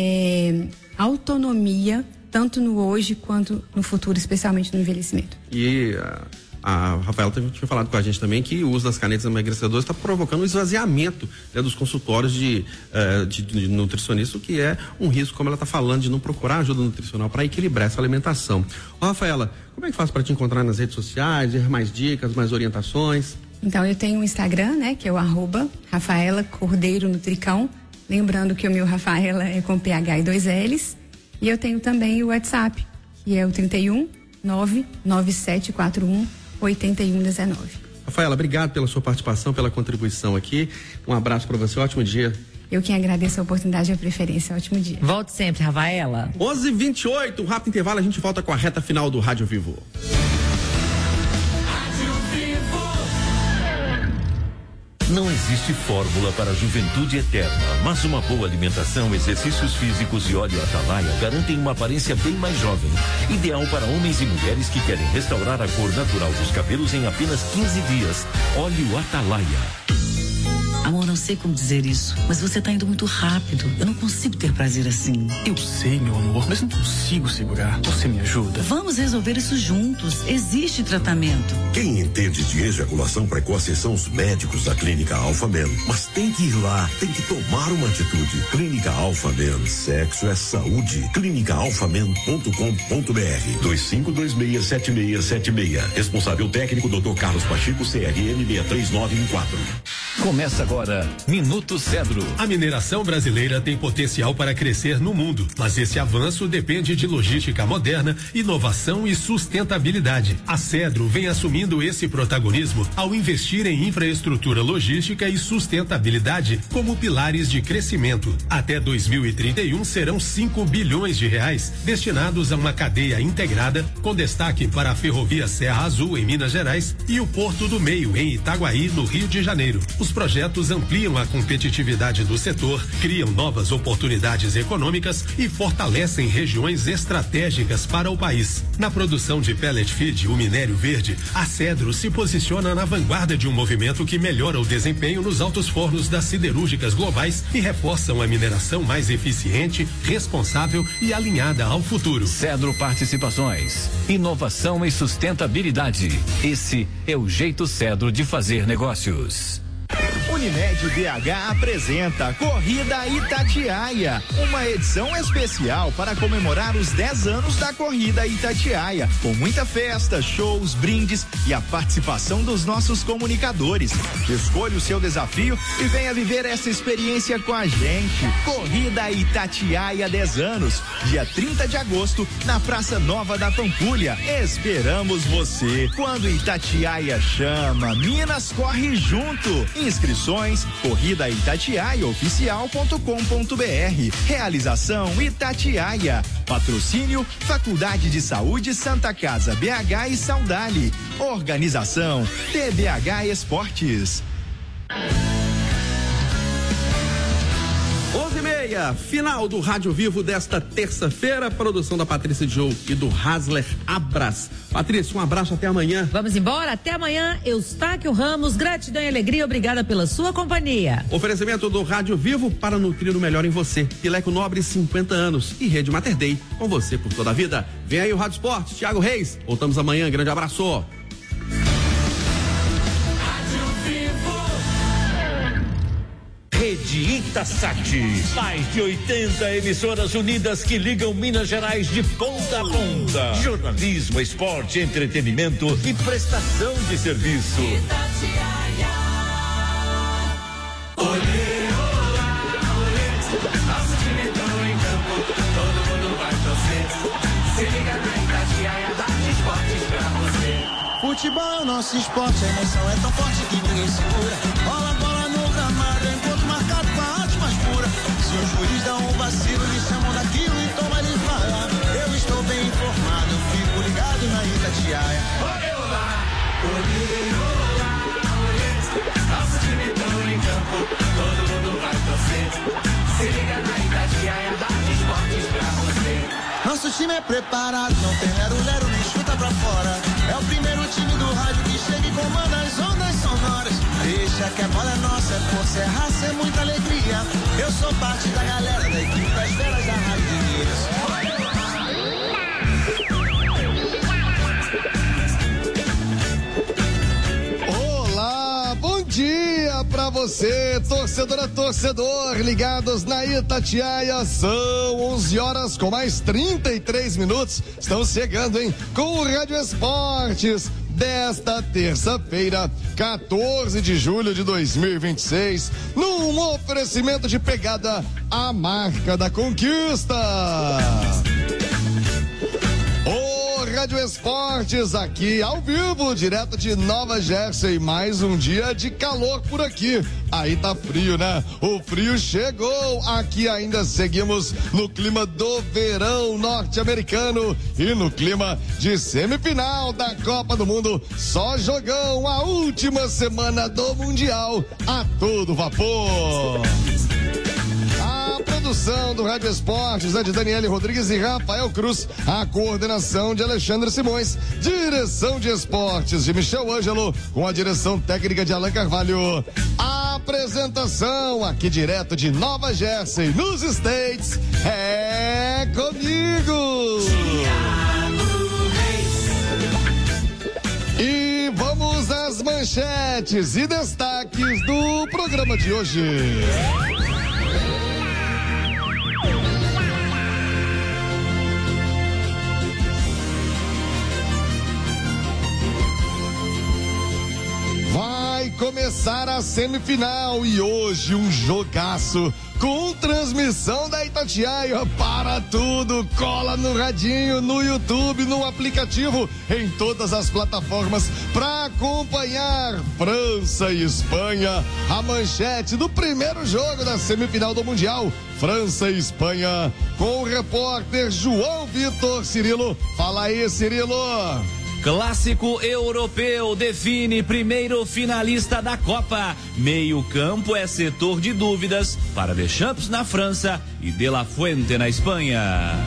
é, autonomia, tanto no hoje quanto no futuro, especialmente no envelhecimento. E a, a Rafaela tinha falado com a gente também que o uso das canetas emagrecedoras está provocando um esvaziamento, né, dos consultórios de, uh, de, de nutricionista, o que é um risco, como ela está falando, de não procurar ajuda nutricional para equilibrar essa alimentação. Ô, Rafaela, como é que faz para te encontrar nas redes sociais, ver mais dicas, mais orientações? Então, eu tenho um Instagram, né, que é o arroba Rafaela Cordeiro Nutricão, lembrando que o meu Rafaela é com P H e dois L's. E eu tenho também o WhatsApp, que é o trinta e um, nove nove sete quatro um, oito um um nove. Rafaela, obrigado pela sua participação, pela contribuição aqui. Um abraço para você, ótimo dia. Eu que agradeço a oportunidade e a preferência, ótimo dia. Volte sempre, Rafaela. onze e vinte e oito, um rápido intervalo, a gente volta com a reta final do Rádio Vivo. Não existe fórmula para a juventude eterna, mas uma boa alimentação, exercícios físicos e óleo Atalaia garantem uma aparência bem mais jovem. Ideal para homens e mulheres que querem restaurar a cor natural dos cabelos em apenas quinze dias. Óleo Atalaia. Amor, não sei como dizer isso, mas você tá indo muito rápido. Eu não consigo ter prazer assim. Eu sei, meu amor, mas não consigo segurar. Você me ajuda? Vamos resolver isso juntos. Existe tratamento. Quem entende de ejaculação precoce são os médicos da Clínica Alpha Men. Mas tem que ir lá, tem que tomar uma atitude. Clínica Alpha Men, sexo é saúde. clínica alpha men ponto com ponto b r. dois cinco dois seis sete seis sete seis. Responsável técnico doutor Carlos Pacheco, C R M seis três nove um quatro. Começa agora, Minuto Cedro. A mineração brasileira tem potencial para crescer no mundo, mas esse avanço depende de logística moderna, inovação e sustentabilidade. A Cedro vem assumindo esse protagonismo ao investir em infraestrutura logística e sustentabilidade como pilares de crescimento. Até dois mil e trinta e um serão cinco bilhões de reais destinados a uma cadeia integrada, com destaque para a Ferrovia Serra Azul em Minas Gerais e o Porto do Meio em Itaguaí, no Rio de Janeiro. Os Os projetos ampliam a competitividade do setor, criam novas oportunidades econômicas e fortalecem regiões estratégicas para o país. Na produção de pellet feed, o minério verde, a Cedro se posiciona na vanguarda de um movimento que melhora o desempenho nos altos fornos das siderúrgicas globais e reforçam a mineração mais eficiente, responsável e alinhada ao futuro. Cedro Participações, inovação e sustentabilidade. Esse é o jeito Cedro de fazer negócios. Unimed B H apresenta Corrida Itatiaia, uma edição especial para comemorar os dez anos da Corrida Itatiaia, com muita festa, shows, brindes e a participação dos nossos comunicadores. Escolha o seu desafio e venha viver essa experiência com a gente. Corrida Itatiaia dez anos, dia trinta de agosto, na Praça Nova da Pampulha. Esperamos você. Quando Itatiaia chama, Minas corre junto. Inscrições corrida itatiaia oficial ponto com ponto br. Realização Itatiaia. Patrocínio Faculdade de Saúde Santa Casa B H e Saudale. Organização T B H Esportes. onze e meia, final do Rádio Vivo desta terça-feira, produção da Patrícia Joe e do Hasler Abras. Patrícia, um abraço, até amanhã. Vamos embora, até amanhã. Eustáquio Ramos, gratidão e alegria, obrigada pela sua companhia. Oferecimento do Rádio Vivo para nutrir o melhor em você. Pileco Nobre, cinquenta anos e Rede Mater Dei, com você por toda a vida. Vem aí o Rádio Esporte, Thiago Reis. Voltamos amanhã, grande abraço. Rede Itasat, mais de oitenta emissoras unidas que ligam Minas Gerais de ponta a ponta. Jornalismo, esporte, entretenimento e prestação de serviço. Itatiaia. Olê, olá, olê. Nosso time entrou em campo, todo mundo vai torcer. Se liga na Itatiaia, dá esportes pra você. Futebol é o nosso esporte, a emoção é tão forte que ninguém segura. Rola a bola no gramado, enquanto marcado com a arte mais pura. Se o juiz dá um vacilo, me chamam daquilo, então vai lhe falar. Eu estou bem informado, fico ligado na Itatiaia. Olê, olá, olê, olá, olê. Nosso time entrou em campo, todo mundo vai torcer. Se liga na Itatiaia, dá esportes pra você. Nosso time é preparado, não tem lero-lero nem chuta pra fora. É o primeiro time do rádio que chega e comanda as ondas sonoras. Deixa que a bola é nossa, é força, é raça, é muita alegria. Eu sou parte da galera da equipe das feras da Rádio Minas. Olá, bom dia pra você, torcedora, torcedor, ligados na Itatiaia. São onze horas com mais trinta e três minutos. Estamos chegando, hein, com o Rádio Esportes desta terça-feira, quatorze de julho de dois mil e vinte e seis, num oferecimento de pegada, a marca da conquista. Rádio Esportes aqui ao vivo, direto de Nova Jersey, mais um dia de calor por aqui. Aí tá frio, né? O frio chegou, aqui ainda seguimos no clima do verão norte-americano e no clima de semifinal da Copa do Mundo. Só jogão, a última semana do Mundial a todo vapor. A produção do Rádio Esportes é de Daniele Rodrigues e Rafael Cruz, a coordenação de Alexandre Simões, direção de esportes de Michel Ângelo, com a direção técnica de Alan Carvalho. A apresentação aqui direto de Nova Jersey, nos States, é comigo. E vamos às manchetes e destaques do programa de hoje. Vai começar a semifinal e hoje um jogaço com transmissão da Itatiaia para tudo. Cola no radinho, no YouTube, no aplicativo, em todas as plataformas para acompanhar França e Espanha. A manchete do primeiro jogo da semifinal do Mundial, França e Espanha, com o repórter João Vitor Cirilo. Fala aí, Cirilo. Clássico europeu define primeiro finalista da Copa. Meio campo é setor de dúvidas para Deschamps na França e De La Fuente na Espanha.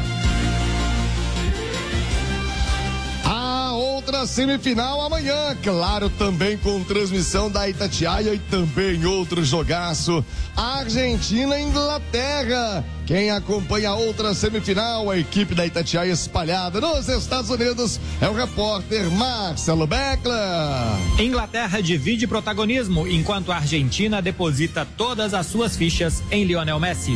A outra semifinal amanhã, claro, também com transmissão da Itatiaia e também outro jogaço. Argentina e Inglaterra. Quem acompanha a outra semifinal, a equipe da Itatiaia espalhada nos Estados Unidos, é o repórter Marcelo Beckler. Inglaterra divide protagonismo, enquanto a Argentina deposita todas as suas fichas em Lionel Messi.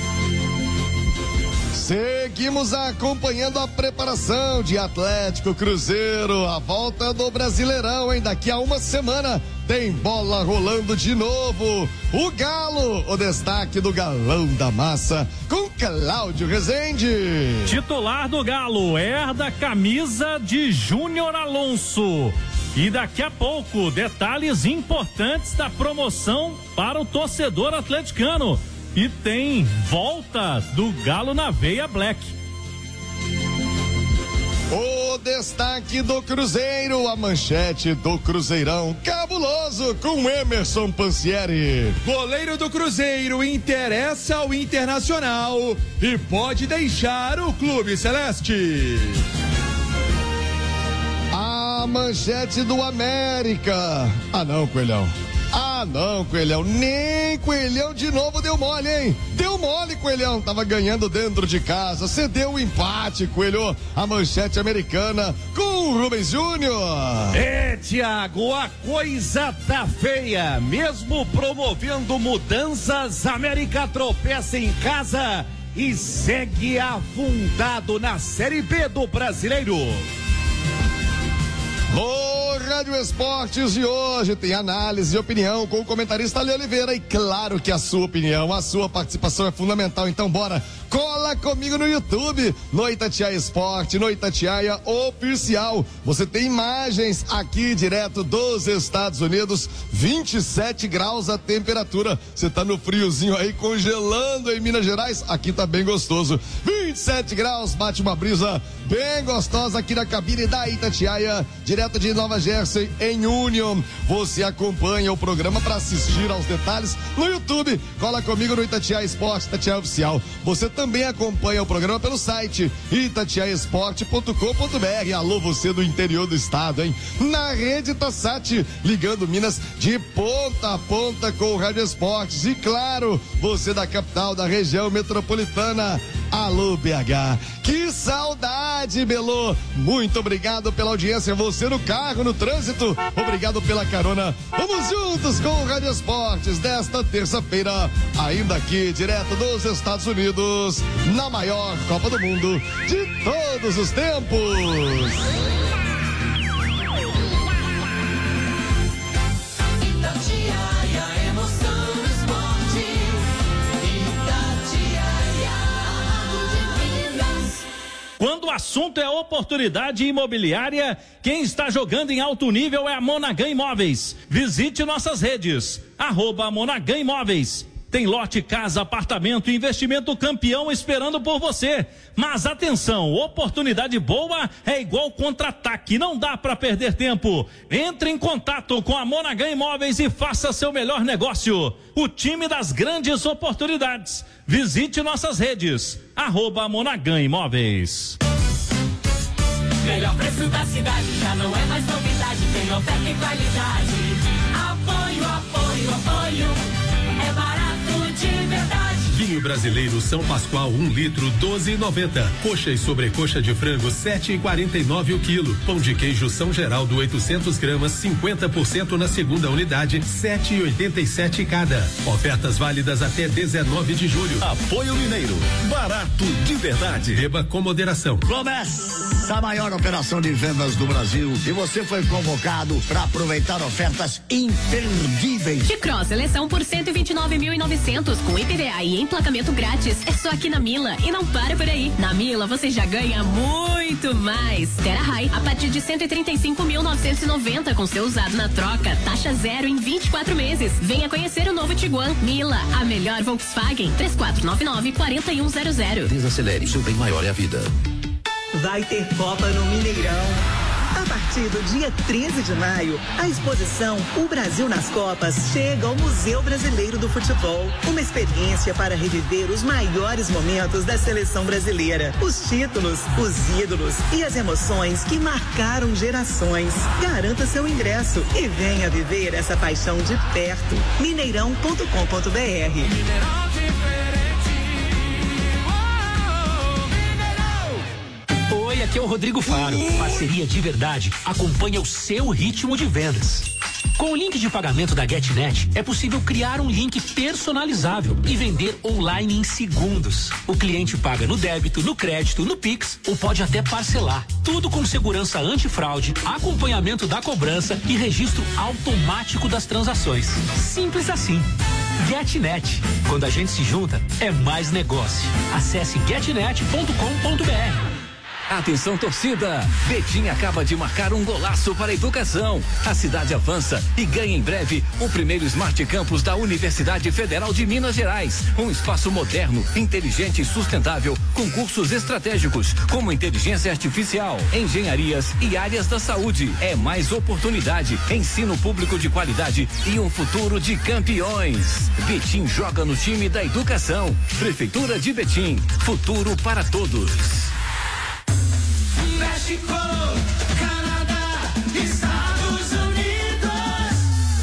Seguimos acompanhando a preparação de Atlético Cruzeiro, a volta do Brasileirão, hein? Daqui a uma semana tem bola rolando de novo. O Galo, o destaque do Galão da Massa, com Cláudio Rezende. Titular do Galo, herda camisa de Júnior Alonso. E daqui a pouco, detalhes importantes da promoção para o torcedor atleticano. E tem volta do Galo na veia Black. O destaque do Cruzeiro, a manchete do Cruzeirão cabuloso com Emerson Pansieri. Goleiro do Cruzeiro interessa ao Internacional e pode deixar o Clube Celeste. A manchete do América. Ah não, Coelhão. Ah não, Coelhão, nem Coelhão de novo deu mole, hein? Deu mole, Coelhão, tava ganhando dentro de casa, cedeu o empate, Coelho. A manchete americana com o Rubens Júnior. É, Thiago, a coisa tá feia. Mesmo promovendo mudanças, América tropeça em casa e segue afundado na Série B do Brasileiro. O Rádio Esportes de hoje tem análise e opinião com o comentarista Ale Oliveira e claro que a sua opinião, a sua participação é fundamental, então bora, cola comigo no YouTube, no Itatiaia Esporte, no Itatiaia Oficial. Você tem imagens aqui direto dos Estados Unidos, vinte e sete graus a temperatura. Você tá no friozinho aí congelando em Minas Gerais, aqui tá bem gostoso. vinte e sete graus, bate uma brisa bem gostosa aqui na cabine da Itatiaia, direto de Nova Jersey, em Union. Você acompanha o programa para assistir aos detalhes no YouTube. Cola comigo no Itatiaia Esporte, Itatiaia Oficial. Você também acompanha o programa pelo site itatiaia esporte ponto com ponto br. Alô, você do interior do estado, hein? Na rede Tassat, ligando Minas de ponta a ponta com o Rádio Esportes. E claro, você da capital, da região metropolitana. Alô, B H. Que saudade, Belô. Muito obrigado pela audiência. Você no carro, no trânsito. Obrigado pela carona. Vamos juntos com o Rádio Esportes desta terça-feira, ainda aqui, direto dos Estados Unidos, na maior Copa do Mundo de todos os tempos. Itatiaia, emoção do esporte. Itatiaia, de Minas. Quando o assunto é oportunidade imobiliária, quem está jogando em alto nível é a Monaghan Imóveis. Visite nossas redes, arroba Monaghan Imóveis. Tem lote, casa, apartamento, investimento campeão esperando por você. Mas atenção, oportunidade boa é igual contra-ataque, não dá para perder tempo. Entre em contato com a Monaghan Imóveis e faça seu melhor negócio. O time das grandes oportunidades. Visite nossas redes, arroba Monaghan Imóveis. Melhor preço da cidade, já não é mais novidade, tem oferta e qualidade. Apoio, apoio, apoio, é barato de verdade. Vinho brasileiro São Pascoal, um litro, doze e noventa. Coxa e sobrecoxa de frango, sete e quarenta e nove o quilo. Pão de queijo São Geraldo, oitocentos gramas, cinquenta por cento na segunda unidade, sete e oitenta e sete cada. Ofertas válidas até dezenove de julho. Apoio Mineiro, barato de verdade. Beba com moderação. Começa a maior operação de vendas do Brasil e você foi convocado para aproveitar ofertas imperdíveis. T-Cross seleção por cento e vinte e nove mil e novecentos com I P V A e emplacamento grátis. É só aqui na Mila e não para por aí. Na Mila você já ganha muito mais. Terra High a partir de cento e trinta e cinco mil novecentos e noventa com seu usado na troca, taxa zero em vinte e quatro meses. Venha conhecer o novo Tiguan. Mila, a melhor Volkswagen. três quatro nove nove, quatro um zero zero. Desacelere, seu bem maior é a vida. Vai ter Copa no Mineirão. A partir do dia treze de maio, a exposição O Brasil nas Copas chega ao Museu Brasileiro do Futebol. Uma experiência para reviver os maiores momentos da seleção brasileira, os títulos, os ídolos e as emoções que marcaram gerações. Garanta seu ingresso e venha viver essa paixão de perto. mineirão ponto com ponto br. Mineirão diferente. Oi, aqui é o Rodrigo Faro. Parceria de verdade acompanha o seu ritmo de vendas. Com o link de pagamento da GetNet, é possível criar um link personalizável e vender online em segundos. O cliente paga no débito, no crédito, no Pix ou pode até parcelar. Tudo com segurança antifraude, acompanhamento da cobrança e registro automático das transações. Simples assim. GetNet. Quando a gente se junta, é mais negócio. Acesse getnet ponto com ponto br. Atenção, torcida! Betim acaba de marcar um golaço para a educação. A cidade avança e ganha em breve o primeiro Smart Campus da Universidade Federal de Minas Gerais. Um espaço moderno, inteligente e sustentável, com cursos estratégicos como inteligência artificial, engenharias e áreas da saúde. É mais oportunidade, ensino público de qualidade e um futuro de campeões. Betim joga no time da educação. Prefeitura de Betim. Futuro para todos. México, Canadá, Estados Unidos.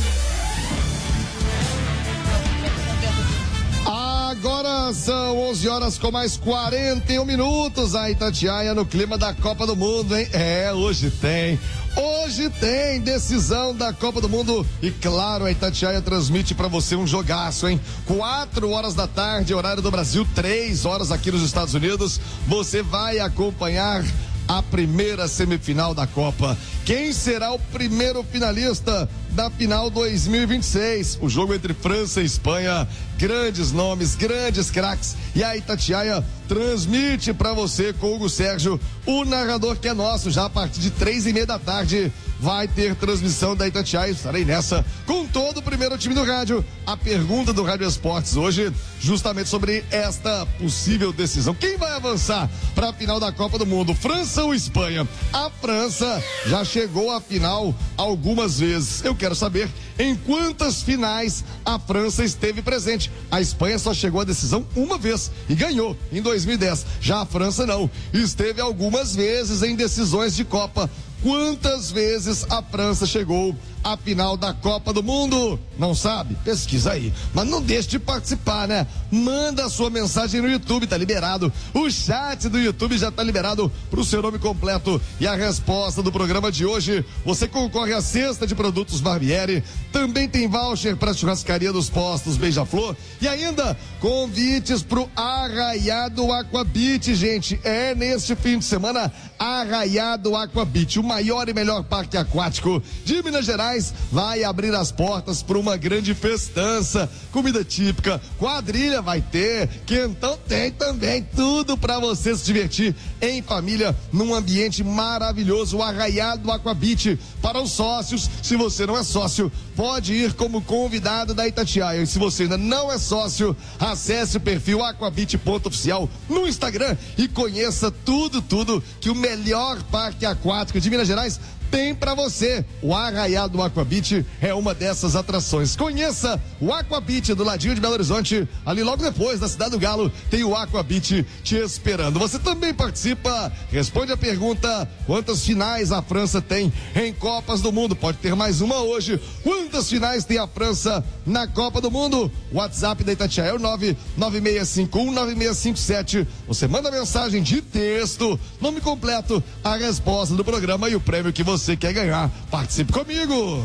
Agora são onze horas com mais quarenta e um minutos. A Itatiaia no clima da Copa do Mundo, hein? É, hoje tem. Hoje tem decisão da Copa do Mundo e claro, a Itatiaia transmite pra você um jogaço, hein? Quatro horas da tarde, horário do Brasil, três horas aqui nos Estados Unidos. Você vai acompanhar a primeira semifinal da Copa. Quem será o primeiro finalista da final dois mil e vinte e seis? O jogo entre França e Espanha, grandes nomes, grandes craques, e a Itatiaia transmite para você com o Hugo Sérgio, o narrador que é nosso, já a partir de três e meia da tarde vai ter transmissão da Itatiaia. Estarei nessa com todo o primeiro time do rádio. A pergunta do Rádio Esportes hoje, justamente sobre esta possível decisão. Quem vai avançar para a final da Copa do Mundo? França ou Espanha? A França já chegou à final algumas vezes. Eu quero saber em quantas finais a França esteve presente. A Espanha só chegou à decisão uma vez e ganhou em dois mil e dez. Já a França não. Esteve algumas vezes em decisões de Copa. Quantas vezes a França chegou à final da Copa do Mundo? Não sabe? Pesquisa aí. Mas não deixe de participar, né? Manda a sua mensagem no YouTube, tá liberado. O chat do YouTube já tá liberado pro seu nome completo. E a resposta do programa de hoje, você concorre à cesta de produtos Barbieri. Também tem voucher pra churrascaria dos postos Beija-Flor. E ainda convites pro Arraiado Aquabit, gente. É neste fim de semana, Arraiado Aquabit, o maior e melhor parque aquático de Minas Gerais, vai abrir as portas para uma grande festança, comida típica, quadrilha vai ter, quentão tem também, tudo para você se divertir em família, num ambiente maravilhoso, o Arraiado Aquabit. Para os sócios, se você não é sócio, pode ir como convidado da Itatiaia. E se você ainda não é sócio, acesse o perfil aquabit ponto oficial no Instagram e conheça tudo, tudo que o melhor parque aquático de Minas Gerais tem pra você. O Arraiado Aquabit é uma dessas atrações. Conheça o Aquabit do ladinho de Belo Horizonte, ali logo depois da Cidade do Galo, tem o Aquabit te esperando. Você também participa, responde a pergunta: quantas finais a França tem em Copas do Mundo? Pode ter mais uma hoje. Quantas finais tem a França na Copa do Mundo? O WhatsApp da Itatiaia é o nove nove seis cinco um nove seis cinco sete. Você manda mensagem de texto, nome completo, a resposta do programa e o prêmio que você Você quer ganhar. Participe comigo.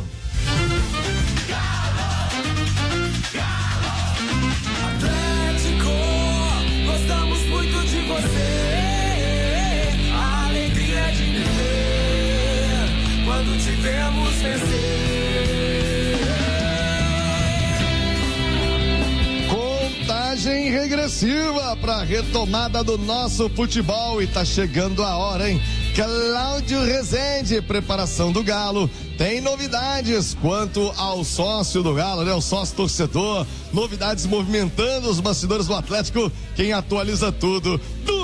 Atlético, gostamos muito de você. A alegria de viver quando te vemos vencer. Contagem regressiva para retomada do nosso futebol e tá chegando a hora, hein? Cláudio Rezende, preparação do Galo. Tem novidades quanto ao sócio do Galo, né? O sócio torcedor. Novidades movimentando os bastidores do Atlético. Quem atualiza tudo do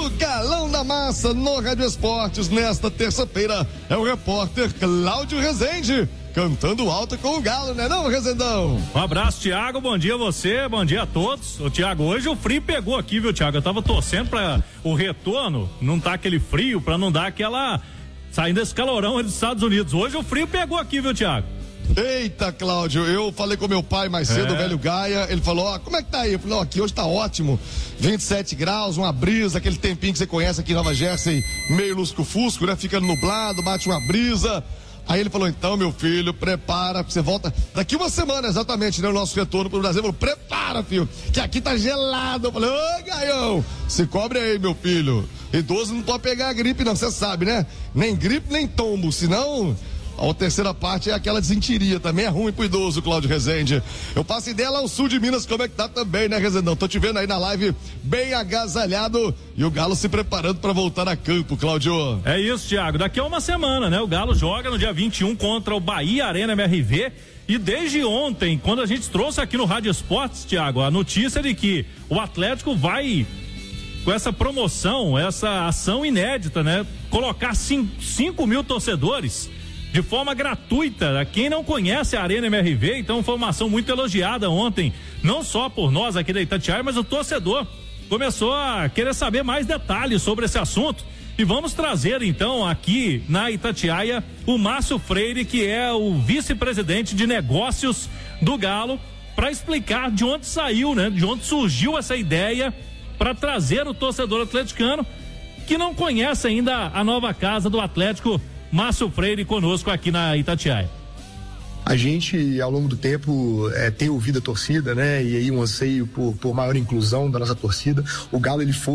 O galão da massa no Rádio Esportes nesta terça-feira é o repórter Cláudio Rezende, cantando alto com o Galo, né não, Rezendão? Um abraço, Thiago, bom dia a você, bom dia a todos. Ô, Thiago, hoje o frio pegou aqui, viu, Thiago? Eu tava torcendo pra o retorno não tá aquele frio, pra não dar aquela, saindo esse calorão dos Estados Unidos. Hoje o frio pegou aqui, viu, Thiago? Eita, Cláudio, eu falei com meu pai mais cedo, é. o velho Gaia, ele falou, ó, como é que tá aí? Eu falei, ó, aqui hoje tá ótimo, vinte e sete graus, uma brisa, aquele tempinho que você conhece aqui em Nova Jersey, meio lusco-fusco, né? Fica nublado, bate uma brisa. Aí ele falou, então, meu filho, prepara, você volta daqui uma semana exatamente, né? O nosso retorno pro Brasil. Ele falou, prepara, filho, que aqui tá gelado. Eu falei, ô, Gaião, se cobre aí, meu filho. Idoso não pode pegar a gripe, não, você sabe, né? Nem gripe, nem tombo, senão... A terceira parte é aquela desentiria, também é ruim pro idoso, Cláudio Rezende. Eu passo ideia lá ao sul de Minas, como é que tá também, né, Rezendão? Tô te vendo aí na live bem agasalhado e o Galo se preparando para voltar a campo, Cláudio. É isso, Thiago, daqui a uma semana, né? O Galo joga no dia vinte e um contra o Bahia Arena M R V e desde ontem, quando a gente trouxe aqui no Rádio Esportes, Thiago, a notícia de que o Atlético vai... com essa promoção, essa ação inédita, né? Colocar cinco mil torcedores de forma gratuita. Quem não conhece a Arena M R V, então foi uma ação muito elogiada ontem, não só por nós aqui da Itatiaia, mas o torcedor começou a querer saber mais detalhes sobre esse assunto. E vamos trazer então aqui na Itatiaia o Márcio Freire, que é o vice-presidente de negócios do Galo, para explicar de onde saiu, né? De onde surgiu essa ideia para trazer o torcedor atleticano que não conhece ainda a nova casa do Atlético. Márcio Freire conosco aqui na Itatiaia. A gente, ao longo do tempo, é, tem ouvido a torcida, né? E aí um anseio por, por maior inclusão da nossa torcida. O Galo, ele foi